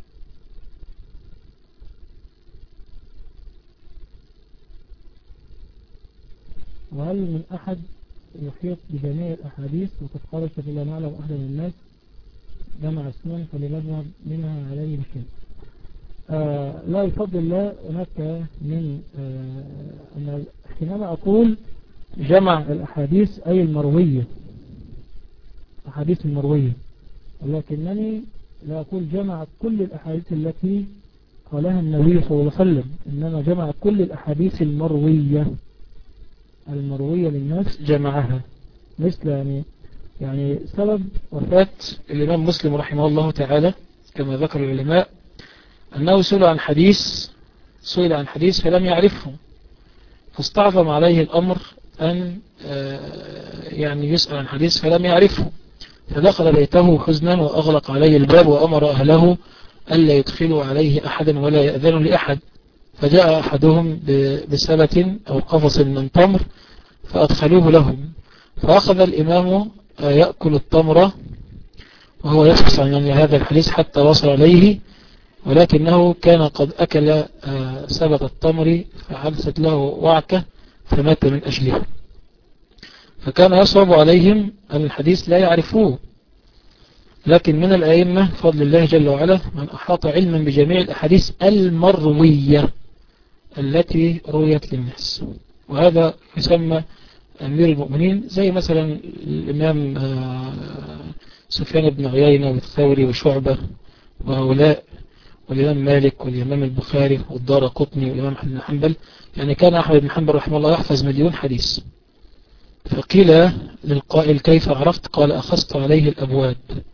وهل من أحد يحيط بجميع الأحاديث؟ وقد قال إلى ما أعلم أحد من الناس جمع اسمان فلنذهب منها عليه بشيء. آه لا يفضل الله هناك من آه أن حينما أقول جمع الأحاديث أي المروية، أحاديث المروية، ولكنني لا أقول جمع كل الأحاديث التي قالها النبي صلى الله عليه وسلم، إنما جمع كل الأحاديث المروية المروية للناس جمعها. مثل يعني يعني سبب وفاة الإمام مسلم رحمه الله تعالى كما ذكر العلماء أنه سئل عن حديث سئل عن حديث فلم يعرفه، فاستعظم عليه الأمر أن يعني يسأل عن حديث فلم يعرفه، فدخل بيته حزنا وأغلق عليه الباب وأمر أهله ألا يدخلوا عليه أحدا ولا يأذنوا لأحد. فجاء أحدهم بسبت أو قفص من تمر فأدخلوه لهم، فأخذ الإمام يأكل التمر وهو يفحص عن يعني هذا الحديث حتى وصل إليه، ولكنه كان قد أكل سبت التمر فحدثت له وعكة فمات من أجلها. فكان يصعب عليهم أن الحديث لا يعرفوه، لكن من الأئمة فضل الله جل وعلا من أحاط علما بجميع الأحاديث المروية التي رويت للناس، وهذا يسمى أمير المؤمنين، زي مثلا الإمام سفيان بن عيينة والثوري وشعبة وهؤلاء، والإمام مالك والإمام البخاري والدارقطني والإمام أحمد بن حنبل. يعني كان أحمد بن حنبل رحمه الله يحفظ مليون حديث، فقيل للقائل كيف عرفت؟ قال أخذت عليه الأبواب.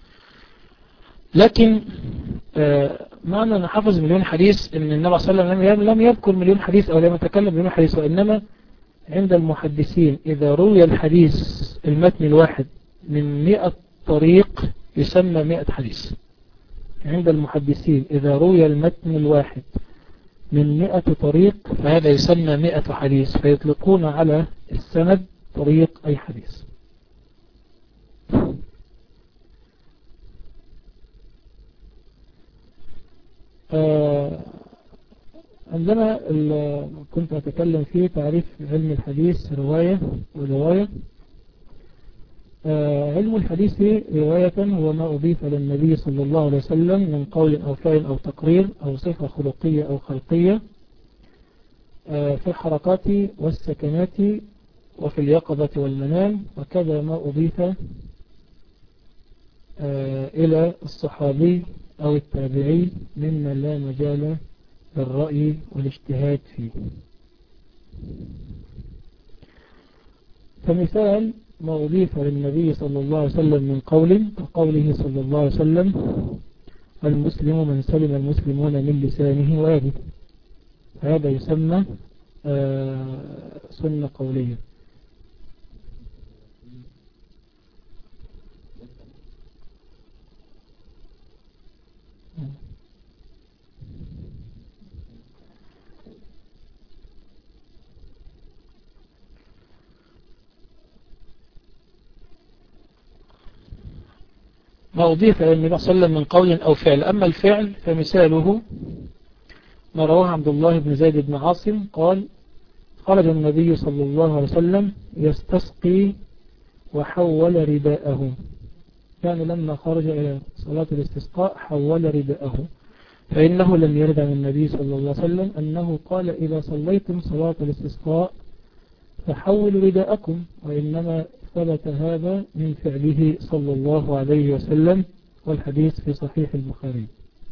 لكن معنى أن حفظ مليون حديث أن النبي صلى الله عليه وسلم لم يذكر مليون حديث أو لم يتكلم مليون حديث، وإنما عند المحدثين إذا روي الحديث المتن الواحد من مئة طريق يسمى مئة حديث. عند المحدثين إذا روي المتن الواحد من مئة طريق فهذا يسمى مئة حديث، فيطلقون على السند طريق أي حديث. آه عندنا كنت أتكلم فيه تعريف علم الحديث رواية ورواية. آه علم الحديث رواية هو ما أضيف للنبي صلى الله عليه وسلم من قول أو فعل أو تقرير أو صفة خلقية أو خلقية آه في الحركات والسكنات وفي اليقظة والمنام، وكذا ما أضيف آه إلى الصحابي أو التابعي مما لا مجال للرأي والاجتهاد فيه. فمثال ما أضيف للنبي صلى الله عليه وسلم من قول كقوله صلى الله عليه وسلم المسلم من سلم المسلمون من لسانه ويده، هذا يسمى آه سنة قولية. ما أضيف إلى النبي صلى الله عليه وسلم من قول أو فعل. أما الفعل فمثاله ما رواه عبد الله بن زيد بن عاصم قال خرج النبي صلى الله عليه وسلم يستسقي وحول رداءه، يعني لما خرج إلى صلاة الاستسقاء حول رداءه، فإنه لم يرد عن النبي صلى الله عليه وسلم أنه قال إذا صليتم صلاة الاستسقاء فحولوا رداءكم، وإنما ثبت هذا من فعله صلى الله عليه وسلم، والحديث في صحيح البخاري.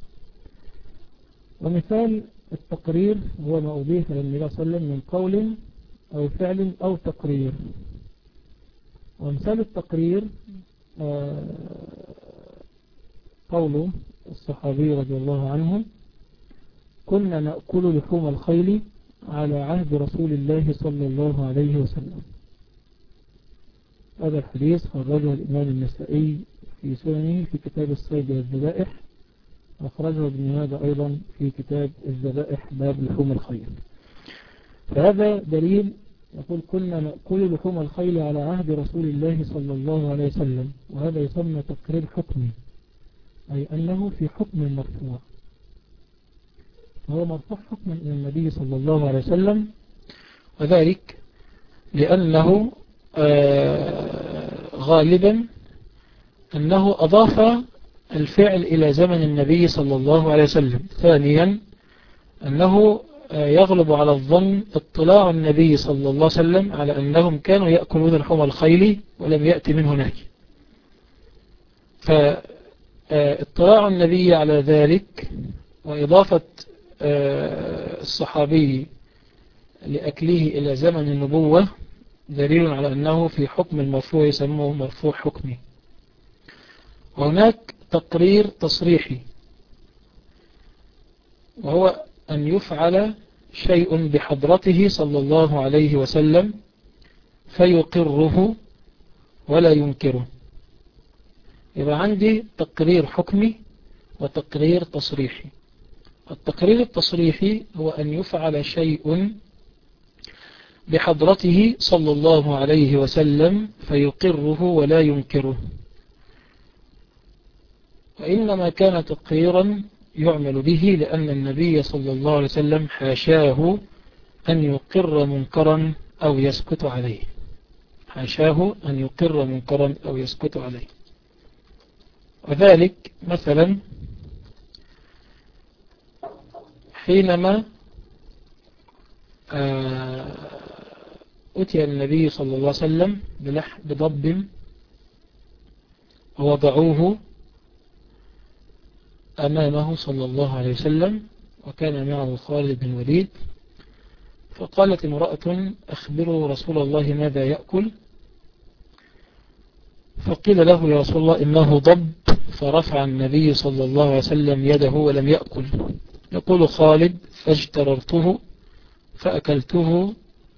ومثال التقرير هو ما أضيف للنبي صلى الله عليه وسلم من قول أو فعل أو تقرير. ومثال التقرير قول الصحابي رضي الله عنه كنا نأكل لحوم الخيل على عهد رسول الله صلى الله عليه وسلم. هذا الحديث خرجه الإمام النسائي في سننه في كتاب الصيد والذبائح، وأخرجه ابن ماجه أيضا في كتاب الذبائح باب لحوم الخيل. فهذا دليل يقول كنا نأكل لحوم الخيل على عهد رسول الله صلى الله عليه وسلم، وهذا يسمى تقرير حكمي، أي أنه في حكم مرفوع، وهو مرفوع حكما إلى النبي صلى الله عليه وسلم، وذلك لأنه آه غالبا أنه أضاف الفعل إلى زمن النبي صلى الله عليه وسلم. ثانيا أنه آه يغلب على الظن اطلاع النبي صلى الله عليه وسلم على أنهم كانوا يأكلون لحوم الخيل ولم يأتي منه نهي، فاطلاع النبي على ذلك وإضافة آه الصحابي لأكله إلى زمن النبوة دليل على أنه في حكم المرفوع يسموه مرفوع حكمي. وهناك تقرير تصريحي، وهو أن يفعل شيء بحضرته صلى الله عليه وسلم فيقره ولا ينكره. يبقى عندي تقرير حكمي وتقرير تصريحي. التقرير التصريحي هو أن يفعل شيء بحضرته صلى الله عليه وسلم فيقره ولا ينكره، وإنما كان تقريرا يعمل به لأن النبي صلى الله عليه وسلم حاشاه أن يقر منكرا أو يسكت عليه، حاشاه أن يقر منكرا أو يسكت عليه. وذلك مثلا حينما أتي النبي صلى الله عليه وسلم بضب ووضعوه أمامه صلى الله عليه وسلم، وكان معه خالد بن الوليد، فقالت امرأة أخبروا رسول الله ماذا يأكل؟ فقيل له يا رسول الله إنه ضب، فرفع النبي صلى الله عليه وسلم يده ولم يأكل. يقول خالد فاجتررته فأكلته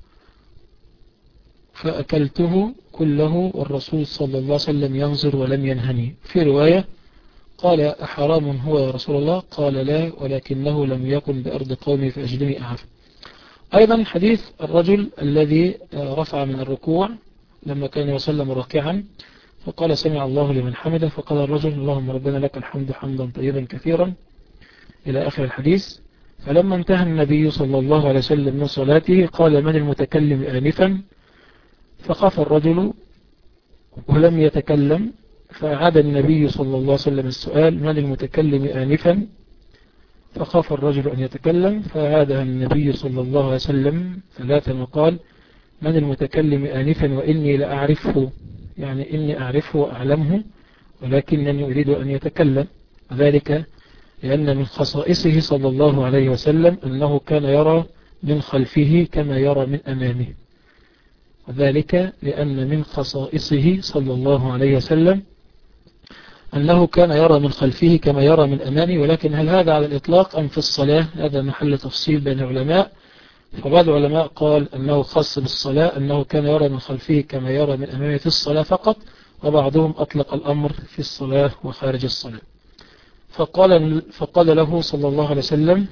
فأكلته كله والرسول صلى الله عليه وسلم ينظر ولم ينهني. في رواية قال أحرام هو يا رسول الله؟ قال لا، ولكنه لم يكن بأرض قومي فأجلني أعرف. أيضا حديث الرجل الذي رفع من الركوع لما كان يسلم راكعا فقال سمع الله لمن حمده، فقال الرجل اللهم ربنا لك الحمد حمدا طيبا كثيرا إلى آخر الحديث. فلما انتهى النبي صلى الله عليه وسلم من صلاته قال من المتكلم آنفا؟ فخاف الرجل ولم يتكلم، فأعاد النبي صلى الله عليه وسلم السؤال من المتكلم آنفا؟ فخاف الرجل أن يتكلم، فأعادها النبي صلى الله عليه وسلم ثلاثا وقال من المتكلم آنفا وإني لأعرفه، يعني إني أعرفه وأعلمه ولكنني أريد أن يتكلم. وذلك لأن من خصائصه صلى الله عليه وسلم أنه كان يرى من خلفه كما يرى من أمامه، وذلك لأن من خصائصه صلى الله عليه وسلم أنه كان يرى من خلفه كما يرى من أمامه. ولكن هل هذا على الإطلاق أم في الصلاة؟ هذا محل تفصيل بين العلماء. فبعض العلماء قال أنه خاص بالصلاة، أنه كان يرى من خلفه كما يرى من أمامه في الصلاة فقط، وبعضهم أطلق الأمر في الصلاة وخارج الصلاة. فقال, فقال له صلى الله عليه وسلم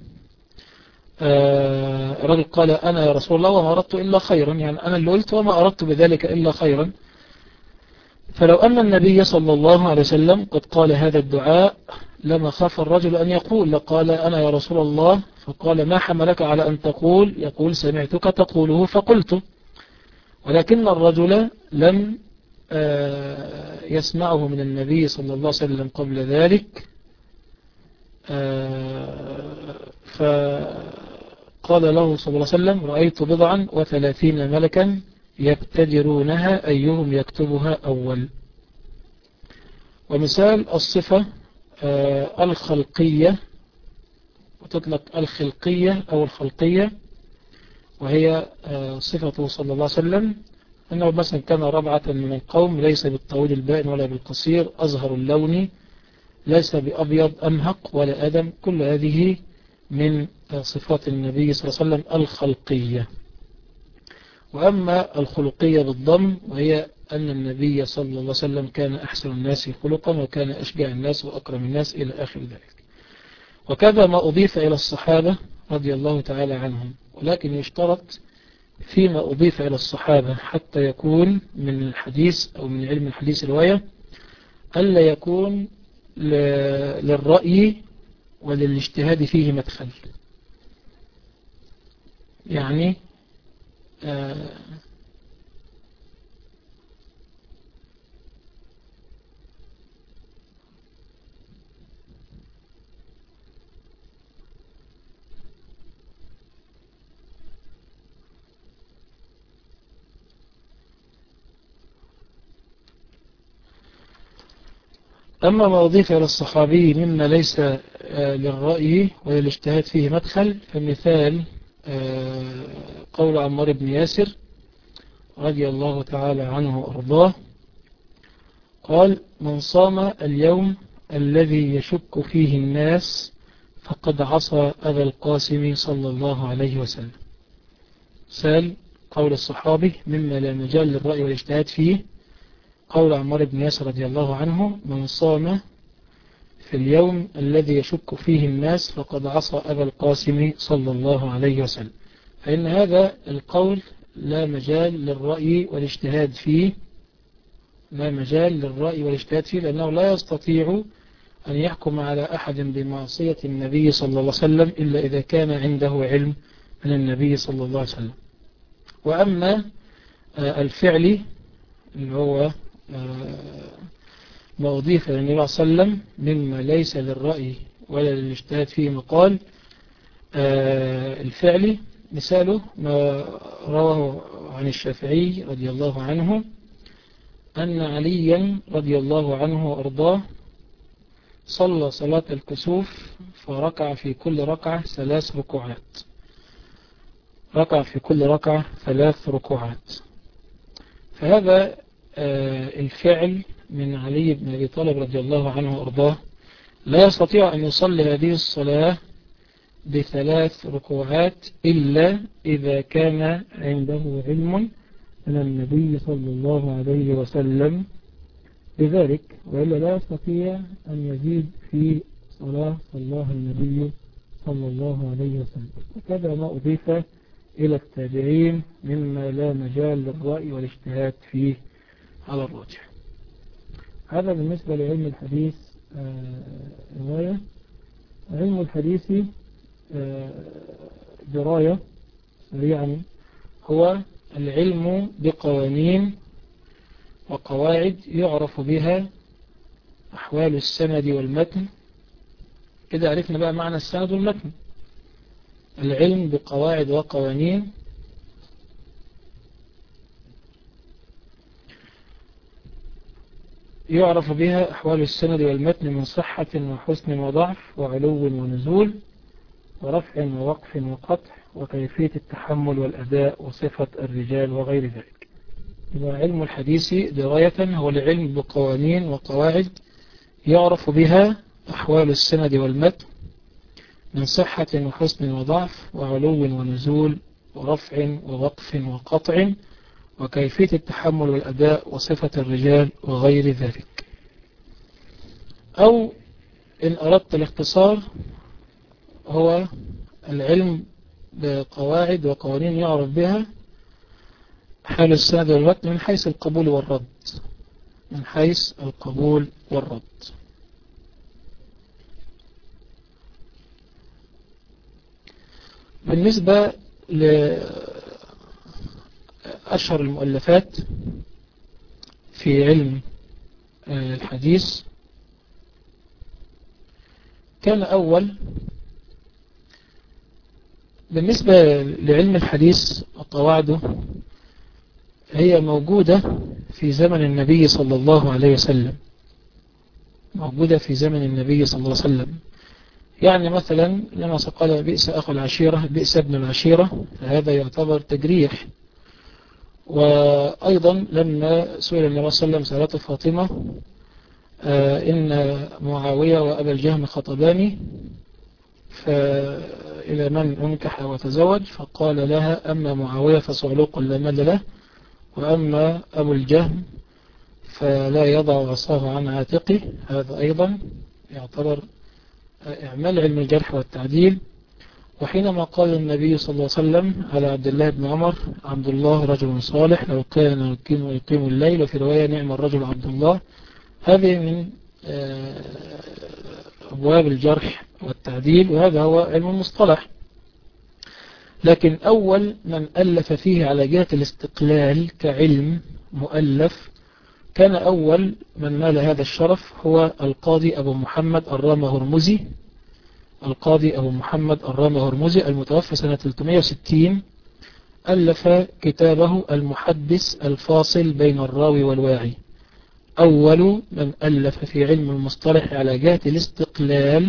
آه رجل قال أنا يا رسول الله وما أردت إلا خيرا، يعني أنا اللي قلت وما أردت بذلك إلا خيرا. فلو أن النبي صلى الله عليه وسلم قد قال هذا الدعاء لما خاف الرجل أن يقول لقال أنا يا رسول الله، فقال ما حملك على أن تقول؟ يقول سمعتك تقوله فقلت. ولكن الرجل لم آه يسمعه من النبي صلى الله عليه وسلم قبل ذلك، آه فقال له صلى الله عليه وسلم رأيت بضعا وثلاثين ملكا يبتدرونها أيهم يكتبها أول. ومثال الصفة آه الخلقية، وتطلق الخلقية أو الخلقية، وهي آه صفته صلى الله عليه وسلم أنه مثلا كان ربعة من القوم ليس بالطويل البائن ولا بالقصير، أزهر اللون، ليس بأبيض أمهق ولا أدم. كل هذه من صفات النبي صلى الله عليه وسلم الخلقية. وأما الخلقية بالضم وهي أن النبي صلى الله عليه وسلم كان أحسن الناس خلقا وكان أشجع الناس وأكرم الناس إلى آخر ذلك. وكذا ما أضيف إلى الصحابة رضي الله تعالى عنهم. ولكن يشترط فيما أضيف إلى الصحابة حتى يكون من الحديث أو من علم الحديث رواية ألا يكون للرأي وللاجتهاد فيه مدخل. يعني آه أما ما أضيف إلى الصحابي مما ليس للرأي وللاجتهاد فيه مدخل، فمثال قول عمار بن ياسر رضي الله تعالى عنه وأرضاه قال من صام اليوم الذي يشك فيه الناس فقد عصى أبا القاسم صلى الله عليه وسلم. سال قول الصحابي مما لا مجال للرأي والاجتهاد فيه قول عمار بن ياسر رضي الله عنه: من صام في اليوم الذي يشك فيه الناس فقد عصى أبا القاسم صلى الله عليه وسلم. فإن هذا القول لا مجال للرأي والاجتهاد فيه لا مجال للرأي والاجتهاد فيه لأنه لا يستطيع أن يحكم على أحد بمعصية النبي صلى الله عليه وسلم إلا إذا كان عنده علم من النبي صلى الله عليه وسلم. وأما الفعل اللي هو ما أضيف للنبي صلى الله عليه وسلم مما ليس للرأي ولا للاجتهاد فيه مقال، الفعل مثاله ما رواه عن الشافعي رضي الله عنه أن عليا رضي الله عنه وأرضاه صلى صلاة الكسوف فركع في كل ركعة ثلاث ركوعات ركع في كل ركعة ثلاث ركوعات. فهذا الفعل من علي بن أبي طالب رضي الله عنه وأرضاه لا يستطيع أن يصلي هذه الصلاة بثلاث ركوعات إلا إذا كان عنده علم من النبي صلى الله عليه وسلم بذلك، وإلا لا يستطيع أن يزيد في صلاة صلاها النبي صلى الله عليه وسلم. وكذا ما أضيف إلى التابعين مما لا مجال للرأي والاجتهاد فيه على الراجح. هذا بالنسبة لعلم الحديث رواية. علم الحديث دراية سريعا هو العلم بقوانين وقواعد يعرف بها أحوال السند والمتن. كده عرفنا بقى معنى السند والمتن. العلم بقواعد وقوانين يعرف بها أحوال السند والمتن من صحة وحسن وضعف وعلو ونزول ورفع ووقف وقطع وكيفية التحمل والأداء وصفة الرجال وغير ذلك. يبقى علم الحديث دراية هو العلم بقوانين وقواعد يعرف بها أحوال السند والمتن من صحة وحسن وضعف وعلو ونزول ورفع ووقف وقطع وكيفية التحمل والأداء وصفة الرجال وغير ذلك. أو إن أردت الاختصار هو العلم بقواعد وقوانين يعرف بها حال السند والمتن من حيث القبول والرد من حيث القبول والرد. بالنسبة لأشهر المؤلفات في علم الحديث كان أول بالنسبة لعلم الحديث وقواعده هي موجودة في زمن النبي صلى الله عليه وسلم موجودة في زمن النبي صلى الله عليه وسلم. يعني مثلا لما قال بئس أخو العشيرة بئس ابن العشيرة فهذا يعتبر تجريح. وأيضا لما سئل النبي صلى الله عليه وسلم سألة فاطمة آه إن معاوية وأبا الجهم خطباني فإلى من أنكح وتزوج فقال لها أما معاوية فصعلوق لا مال له وأما أبو الجهم فلا يضع عصاه عن عاتقه. هذا أيضا يعتبر إعمال علم الجرح والتعديل. وحينما قال النبي صلى الله عليه وسلم على عبد الله بن عمر عبد الله رجل صالح لو كان يقيم ويقيم الليل وفي رواية نعم الرجل عبد الله. هذه من أبواب الجرح والتعديل وهذا هو علم المصطلح. لكن أول من ألف فيه على جهة الاستقلال كعلم مؤلف كان أول من نال هذا الشرف هو القاضي أبو محمد الرامة هرمزي القاضي أبو محمد الرامة هرمزي المتوفى سنة ثلاثمائة وستين. ألف كتابه المحدث الفاصل بين الراوي والواعي. أول من ألف في علم المصطلح على جهة الاستقلال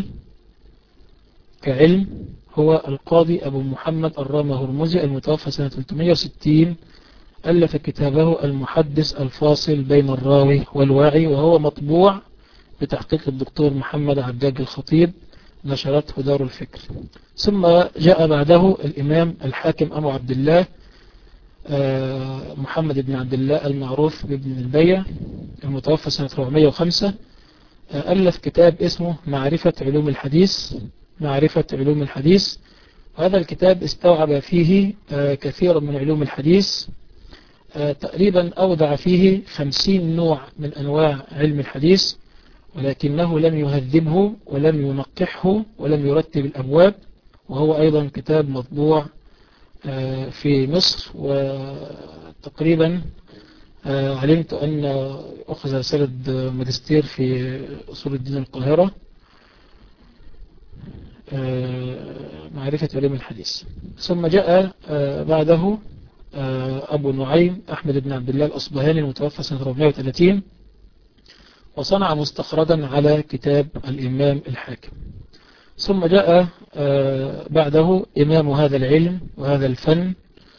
كعلم هو القاضي أبو محمد الرامة هرمزي المتوفى سنة ثلاثمائة وستين. ألف كتابه المحدث الفاصل بين الراوي والواعي وهو مطبوع بتحقيق الدكتور محمد عباج الخطيب نشرته دار الفكر. ثم جاء بعده الإمام الحاكم أبو عبد الله محمد بن عبد الله المعروف بابن البيع المتوفى سنة أربعمائة وخمسة، ألف كتاب اسمه معرفة علوم الحديث معرفة علوم الحديث. وهذا الكتاب استوعب فيه كثيرا من علوم الحديث، تقريبا أودع فيه خمسين نوع من أنواع علم الحديث، ولكنه لم يهذبه ولم ينقحه ولم يرتب الأبواب. وهو أيضا كتاب مطبوع في مصر، وتقريبا علمت أن أخذ رسالة ماجستير في أصول الدين القاهرة، معرفة علوم الحديث. ثم جاء بعده أبو نعيم أحمد بن عبد الله الأصبهاني المتوفى سنة أربعمائة وثلاثين، وصنع مستخرجا على كتاب الإمام الحاكم. ثم جاء بعده إمام هذا العلم وهذا الفن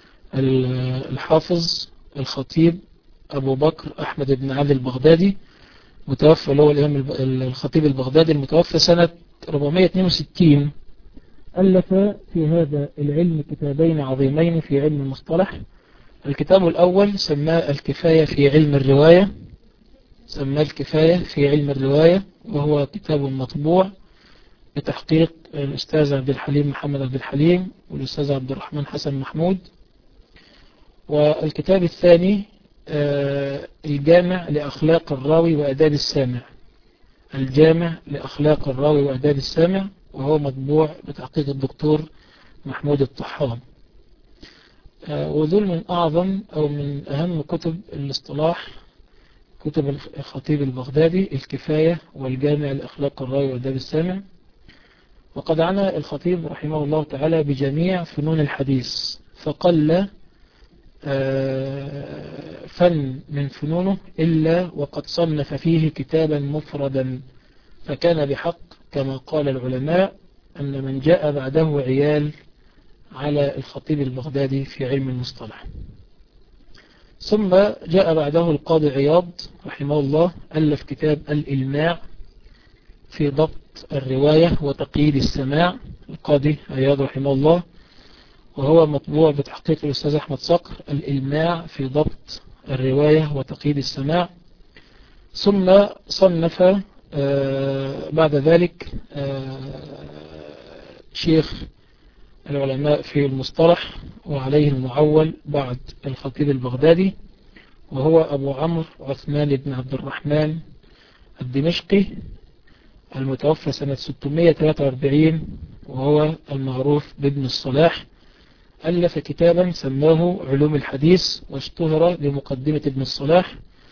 الحافظ الخطيب أبو بكر أحمد بن علي البغدادي، متوفى اللي هو الإمام الخطيب البغدادي المتوفى سنة أربعمائة واثنين وستين. ألف في هذا العلم كتابين عظيمين في علم المصطلح. الكتاب الأول سماه الكفاية في علم الرواية سماه الكفاية في علم الرواية وهو كتاب مطبوع بتحقيق الأستاذ عبد الحليم محمد عبد الحليم والأستاذ عبد الرحمن حسن محمود. والكتاب الثاني الجامع لأخلاق الراوي وأداب السامع الجامع لأخلاق الراوي وأداب السامع وهو مطبوع بتحقيق الدكتور محمود الطحان. وذول من أعظم أو من أهم كتب الاصطلاح، كتب الخطيب البغدادي، الكفاية والجامع لأخلاق الراوي وأداب السامع. وقد عنى الخطيب رحمه الله تعالى بجميع فنون الحديث، فقل فن من فنونه إلا وقد صنف فيه كتابا مفردا، فكان بحق كما قال العلماء أن من جاء بعده عيال على الخطيب البغدادي في علم المصطلح. ثم جاء بعده القاضي عياض رحمه الله، ألف كتاب الإلماع في ضبط الرواية وتقييد السماع، القاضي عياض رحمه الله، وهو مطبوع بتحقيق الأستاذ أحمد صقر، الإلماع في ضبط الرواية وتقييد السماع. ثم صنف بعد ذلك شيخ العلماء في المصطلح وعليه المعول بعد الخطيب البغدادي، وهو أبو عمرو عثمان بن عبد الرحمن الدمشقي المتوفى سنة ستمائة وثلاثة وأربعين، وهو المعروف بابن الصلاح. ألف كتابا سماه علوم الحديث واشتهر بمقدمة ابن الصلاح.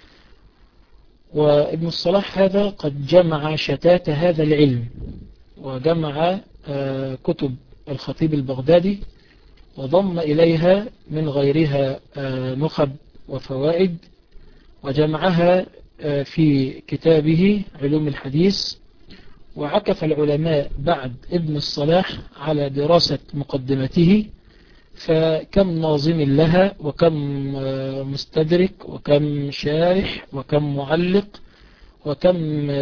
وابن الصلاح هذا قد جمع شتات هذا العلم، وجمع كتب الخطيب البغدادي وضم إليها من غيرها نخب وفوائد، وجمعها في كتابه علوم الحديث. وعكف العلماء بعد ابن الصلاح على دراسة مقدمته، فكم ناظم لها وكم مستدرك وكم شارح وكم معلق وكم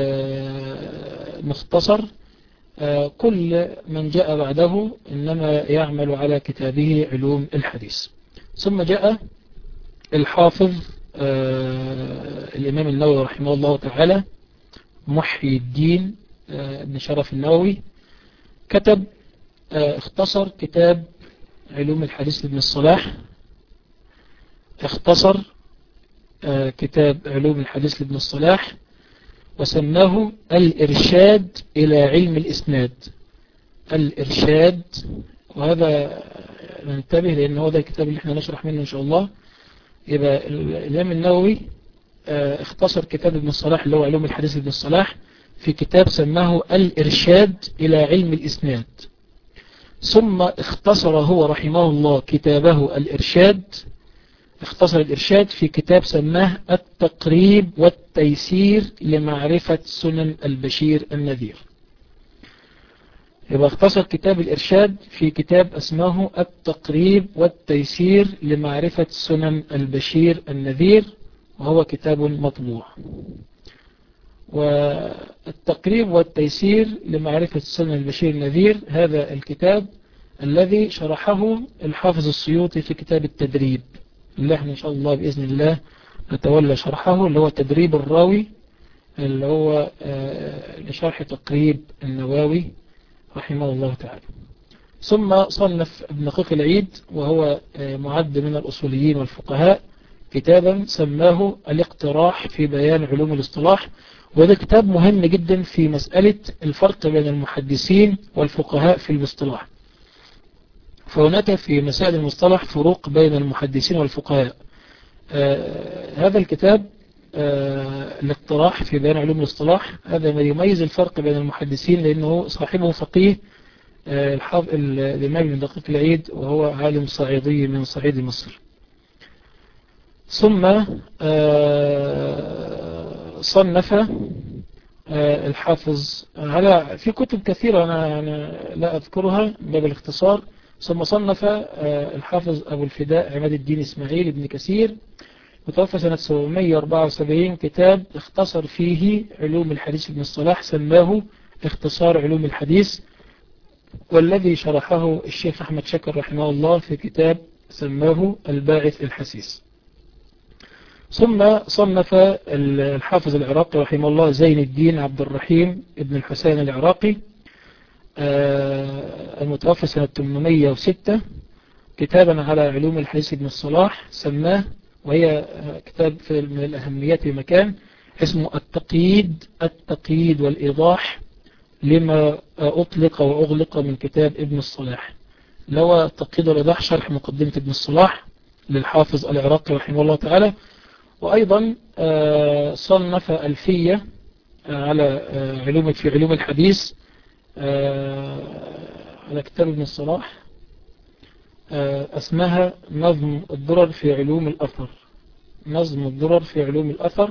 مختصر. كل من جاء بعده إنما يعمل على كتابه علوم الحديث. ثم جاء الحافظ الإمام النووي رحمه الله تعالى محي الدين ابن شرف النووي، كتب اختصر كتاب علوم الحديث لابن الصلاح اختصر كتاب علوم الحديث لابن الصلاح وسماه الإرشاد إلى علم الإسناد. الإرشاد، وهذا ننتبه لأن هذا الكتاب اللي احنا نشرح منه إن شاء الله. يبقى الإمام النووي اختصر كتاب ابن الصلاح اللي هو علوم الحديث لابن الصلاح في كتاب سماه الإرشاد إلى علم الإسناد. ثم اختصر هو رحمه الله كتابه الإرشاد اختصر الإرشاد في كتاب سماه التقريب والتيسير لمعرفة سنن البشير النذير. يبقى اختصر كتاب الإرشاد في كتاب اسمه التقريب والتيسير لمعرفة سنن البشير النذير، وهو كتاب مطبوع. والتقريب والتيسير لمعرفة سنن البشير النذير هذا الكتاب الذي شرحه الحافظ السيوطي في كتاب التدريب اللي احنا إن شاء الله بإذن الله نتولى شرحه، اللي هو تدريب الراوي، اللي هو لشرح تقريب النووي رحمه الله تعالى. ثم صنف ابن دقيق العيد وهو معد من الأصوليين والفقهاء كتابا سماه الاقتراح في بيان علوم الاصطلاح، وهذا كتاب مهم جدا في مسألة الفرق بين المحدثين والفقهاء في الاصطلاح. فهناك في مسائل المصطلح فروق بين المحدثين والفقهاء. آه هذا الكتاب آه الاقتراح في بيان علوم الاصطلاح، هذا ما يميز الفرق بين المحدثين، لأنه صاحبه فقيه آه الإمام ابن دقيق العيد، وهو عالم صعيدي من صعيد مصر. ثم آه صنف آه الحافظ على في كتب كثيرة أنا يعني لا أذكرها باب الاختصار. ثم صنف آه الحافظ أبو الفداء عماد الدين إسماعيل بن كثير متوفى سنة سبعمائة وأربعة وسبعين كتاب اختصر فيه علوم الحديث ابن الصلاح، سماه اختصار علوم الحديث، والذي شرحه الشيخ أحمد شاكر رحمه الله في كتاب سماه الباعث الحسيس. ثم صنف الحافظ العراقي رحمه الله زين الدين عبد الرحيم ابن الحسين العراقي المتوفى سنة ثمانمائة وستة كتابا على علوم الحديث ابن الصلاح سماه، وهي كتاب من الأهميات بمكان، اسمه التقييد التقييد والإيضاح لما أطلق وأغلق من كتاب ابن الصلاح. لو التقييد والإيضاح شرح مقدمة ابن الصلاح للحافظ العراقي رحمه الله تعالى. وأيضا صنف ألفية على علوم في علوم الحديث على كتاب ابن الصلاح اسمها نظم الدرر في علوم الأثر، نظم الدرر في علوم الأثر،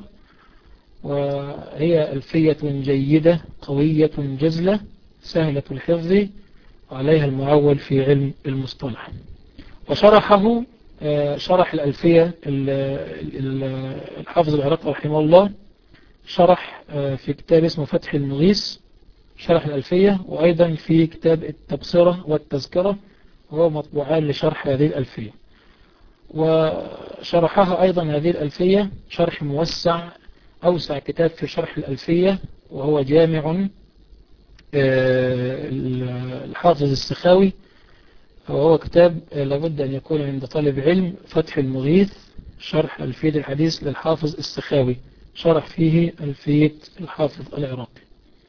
وهي ألفية جيدة قوية جزلة سهلة الحفظ وعليها المعول في علم المصطلح. وشرحه شرح الألفية الحافظ العراقي رحمه الله، شرح في كتاب اسمه فتح المغيث شرح الألفية، وأيضا في كتاب التبصرة والتذكرة، وهو مطبوعان لشرح هذه الألفية. وشرحها أيضا هذه الألفية شرح موسع، أوسع كتاب في شرح الألفية، وهو جامع الحافظ السخاوي، وهو كتاب لابد أن يكون عند طالب علم، فتح المغيث شرح ألفية الحديث للحافظ السخاوي، شرح فيه ألفية الحافظ العراقي.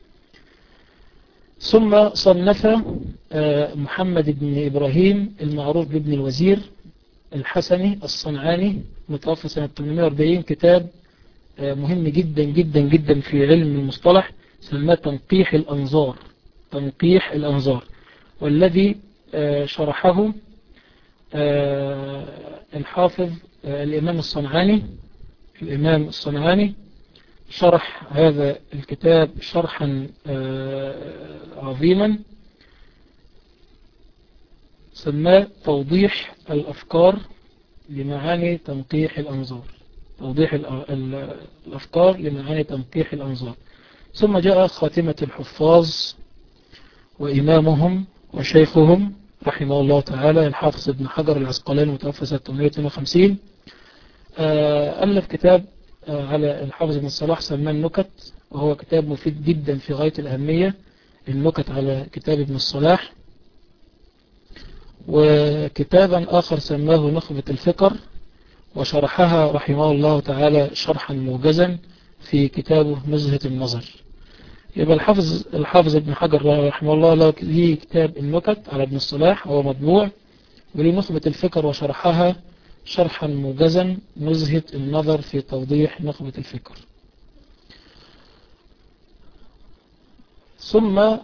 ثم صنف محمد بن إبراهيم المعروف بابن الوزير الحسني الصنعاني متوفى سنة ثمانمائة وأربعين كتاب مهم جدا جدا جدا في علم المصطلح، سماه تنقيح الأنظار، تنقيح الأنظار، والذي شرحه الحافظ الإمام الصنعاني الإمام الصنعاني شرح هذا الكتاب شرحا عظيما سماه توضيح الأفكار لمعاني تنقيح الأنظار، توضيح الأفكار لمعاني تنقيح الأنظار. ثم جاء خاتمة الحفاظ وإمامهم وشيخهم رحمه الله تعالى الحافظ ابن حجر العسقلاني المتوفى سنة ثمانمائة واثنين وخمسين، ألف كتاب على الحافظ ابن الصلاح سماه النكت، وهو كتاب مفيد جدا في غاية الأهمية، النكت على كتاب ابن الصلاح. وكتابا آخر سماه نخبة الفكر، وشرحها رحمه الله تعالى شرحا موجزا في كتابه نزهة النظر. يبقى الحافظ الحافظ ابن حجر رحمه الله له كتاب النكت على ابن الصلاح وهو مطبوع، وليه نخبة الفكر وشرحها شرحا موجزا نزهة النظر في توضيح نخبة الفكر. ثم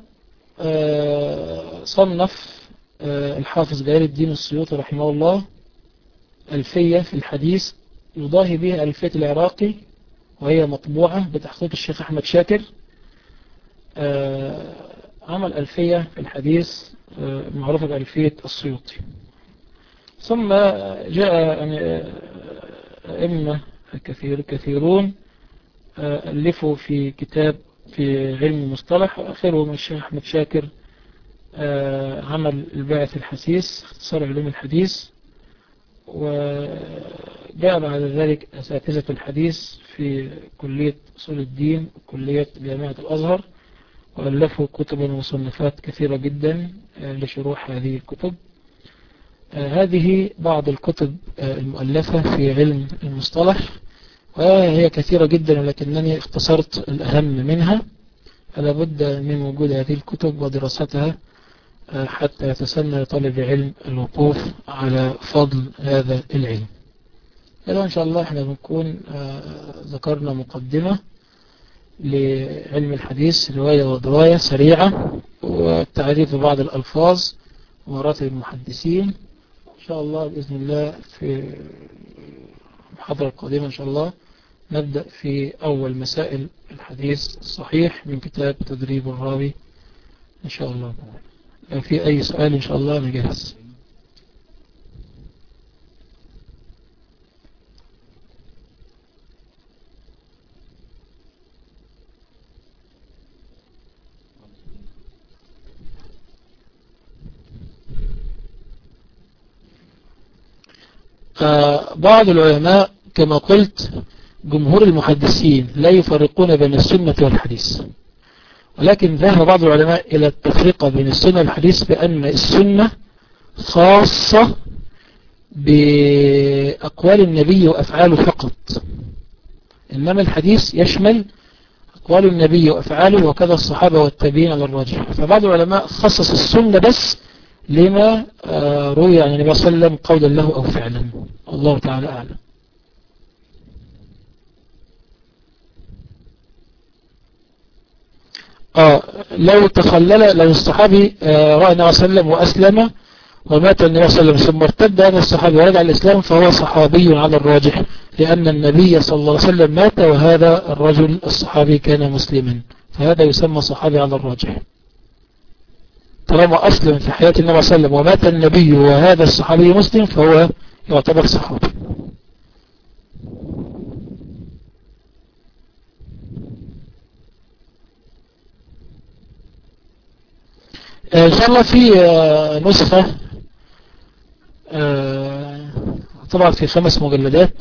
صنف الحافظ جلال الدين السيوطي رحمه الله ألفية في الحديث يضاهي بها ألفية العراقي، وهي مطبوعة بتحقيق الشيخ أحمد شاكر. عمل ألفية في الحديث معروفة بألفية السيوطي. ثم جاء أئمة كثير كثيرون ألفوا في كتاب في علم المصطلح، وآخرهم الشيخ أحمد شاكر عمل الباعث الحسيس اختصار علوم الحديث، وجاء بعد ذلك أساتذة الحديث في كلية أصول الدين وكلية جامعة الأزهر، وألفوا كتبا ومصنفات كثيرة جدا لشروح هذه الكتب. هذه بعض الكتب المؤلفة في علم المصطلح، وهي كثيرة جدا ولكنني اختصرت الأهم منها، فلا بد من وجود هذه الكتب ودراستها حتى يتسنى لطالب العلم الوقوف على فضل هذا العلم. إذا إن شاء الله احنا بنكون ذكرنا مقدمة لعلم الحديث، رواية ودراية سريعة، والتعريف ببعض الألفاظ ومراتب المحدثين. إن شاء الله بإذن الله في المحاضرة القادمة إن شاء الله نبدأ في أول مسائل الحديث الصحيح من كتاب تدريب الراوي إن شاء الله. لو في أي سؤال إن شاء الله نجهز. آه بعض العلماء كما قلت جمهور المحدثين لا يفرقون بين السنة والحديث، ولكن ذهب بعض العلماء إلى التفرقة بين السنة والحديث بأن السنة خاصة بأقوال النبي وأفعاله فقط، إنما الحديث يشمل أقوال النبي وأفعاله وكذا الصحابة والتابعين على الراجح. فبعض العلماء خصص السنة بس لما روي عن النبي صلى الله عليه وسلم قولا له أو فعلا. الله تعالى أعلم. آه لو تخلل لو الصحابي آه رأى النبي صلى الله عليه وسلم وأسلم ومات النبي صلى الله عليه وسلم ثم ارتد هذا الصحابي ورجع الإسلام فهو صحابي على الراجح، لأن النبي صلى الله عليه وسلم مات وهذا الرجل الصحابي كان مسلما، فهذا يسمى صحابي على الراجح. طالما أسلم في حياة النبي صلى الله عليه وسلم ومات النبي وهذا الصحابي مسلم فهو يعتبر صحابي. إن شاء الله في نسخة طبعا في خمس مجلدات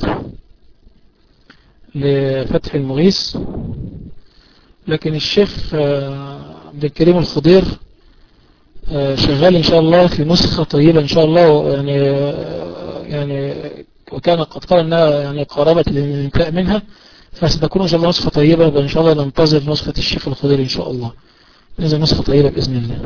لفتح المغيث، لكن الشيخ عبد الكريم الخضير شغال إن شاء الله في نسخة طيبة إن شاء الله، يعني يعني وكان قد قال أنها يعني قرابة للانتهاء منها، فستكون إن شاء الله نسخة طيبة، وإن شاء الله ننتظر نسخة الشيخ الخضير إن شاء الله، نزل نسخة طيبة بإذن الله.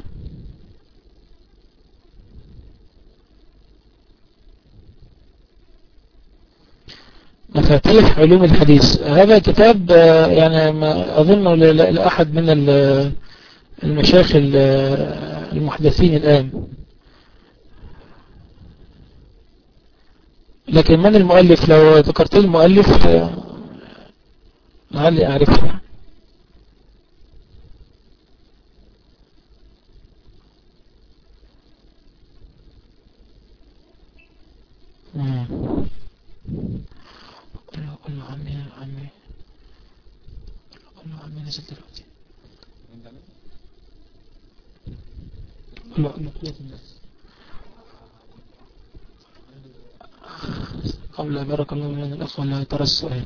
مفاتيح علوم الحديث هذا كتاب يعني ما أظن لأحد من المشايخ المحدثين الآن، لكن من المؤلف؟ لو ذكرت المؤلف لعلي أعرفه. قل له عمي عمي قل له عمي نزل دلوقتي. قل له قل الناس قبل بارك الله من الأخوة لا ترى السؤال.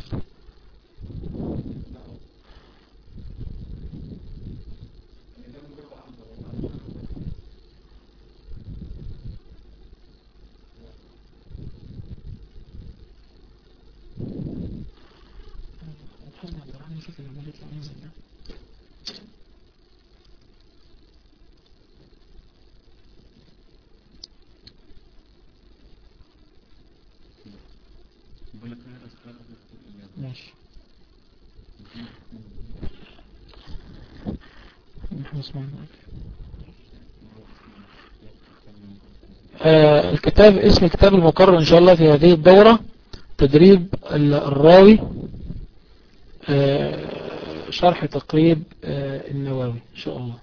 ماشي. آه الكتاب اسم الكتاب المقرر إن شاء الله في هذه الدورة تدريب الراوي، آه شرح تقريب آه النووي إن شاء الله.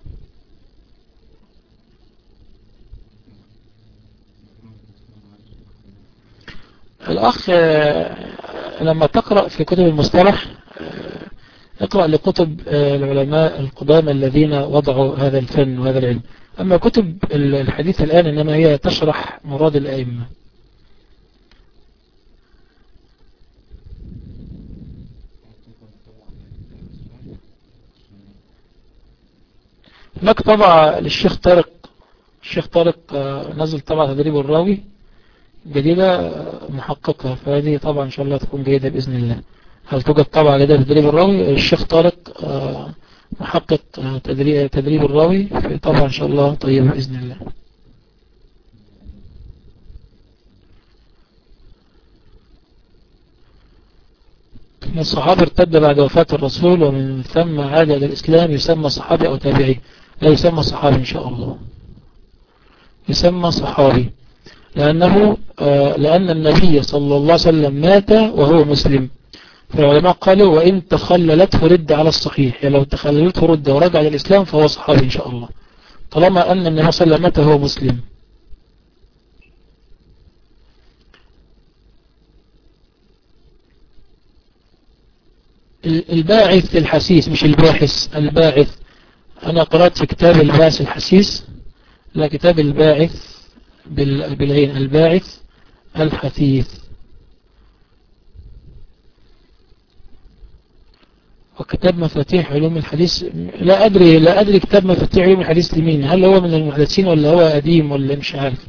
الأخ آه لما تقرأ في كتب المصطلح آه اقرأ لكتب آه العلماء القدامى الذين وضعوا هذا الفن وهذا العلم، أما كتب الحديث الآن إنما هي تشرح مراد الأئمة، هناك طبعا للشيخ طارق، الشيخ طارق نزل طبعا تدريب الراوي جديدة محققة، فهذه طبعا إن شاء الله تكون جيدة بإذن الله. هل توجد طبعا جديدة تدريب الراوي؟ الشيخ طارق محقق تدريب تدريب الراوي، طبعا إن شاء الله طيبة بإذن الله. من الصحابة ارتد بعد وفاة الرسول ومن ثم عاد إلى الإسلام يسمى صحابي أو تابعي؟ لا، يسمى صحابي إن شاء الله، يسمى صحابي، لأنه لأن النبي صلى الله عليه وسلم مات وهو مسلم. فالعلماء قالوا وإن تخللته رد على الصحيح، يعني لو تخللته رد ورجع للإسلام فهو صحابي إن شاء الله، طالما أن النبي صلى الله عليه وسلم مات وهو مسلم. الباعث الحسيس مش الباحث، الباعث. أنا قرأت في كتاب الباعث الحسيس، لا كتاب الباعث بالعين، الباعث الحثيث. وكتاب مفاتيح علوم الحديث لا أدري لا أدري كتاب مفاتيح علوم الحديث لمين، هل هو من المحدثين ولا هو قديم ولا مش عارف.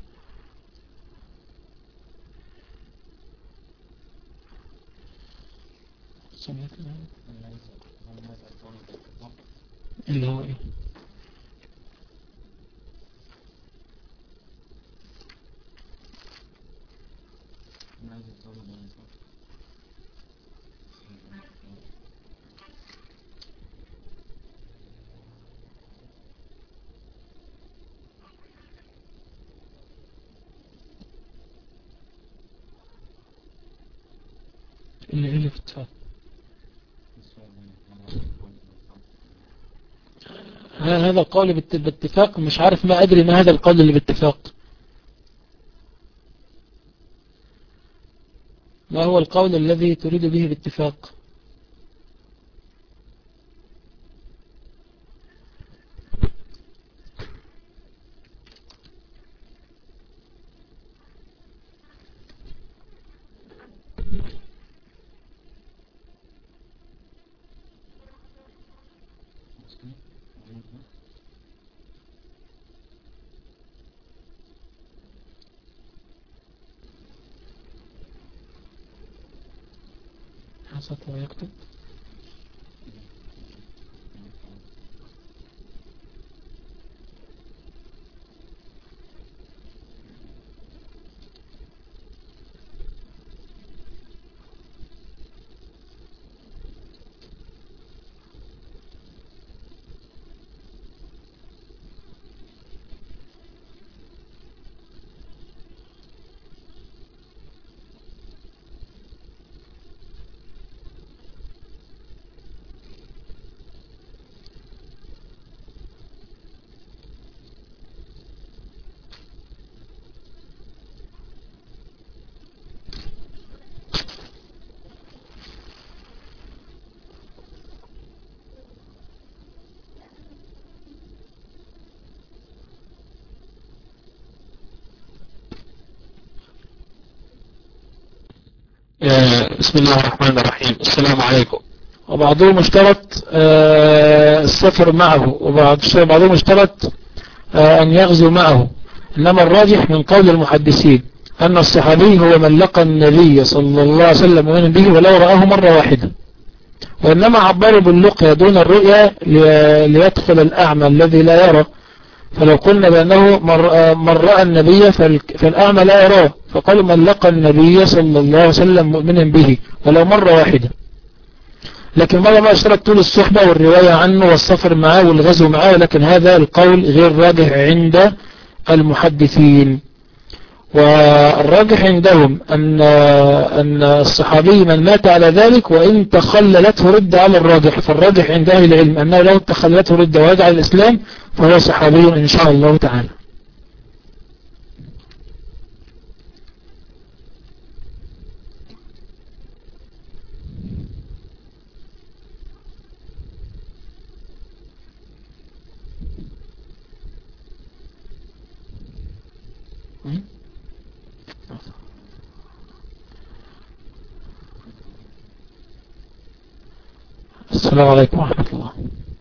اللي هو ايه؟ اللي اللي في التفاق. هذا القول باتفاق، مش عارف، ما أدري ما هذا القول اللي باتفاق، ما هو القول الذي تريد به باتفاق؟ حسب ويكتب. بسم الله الرحمن الرحيم. السلام عليكم. وبعضهم اشترط السفر معه، وبعضهم اشترط أن يغزو معه، إنما الراجح من قول المحدثين أن الصحابي هو من لقى النبي صلى الله عليه وسلم ومن به ولو رآه مرة واحدة، وإنما عبروا باللقيا دون الرؤيا ليدخل الأعمى الذي لا يرى، فلو قلنا بأنه من رأى النبي فالأعمى لا يراه، فقالوا من لقى النبي صلى الله عليه وسلم مؤمنا به ولو مرة واحدة. لكن مرة ما اشترط طول الصحبة والرواية عنه والسفر معه والغزو معه، لكن هذا القول غير راجح عند المحدثين. والراجح عندهم أن أن الصحابي من مات على ذلك وإن تخللته رد على الراجح، فالراجح عند أهل العلم أنه لو تخللته رد ورجع الإسلام فهو صحابي إن شاء الله تعالى. السلام عليكم ورحمة الله.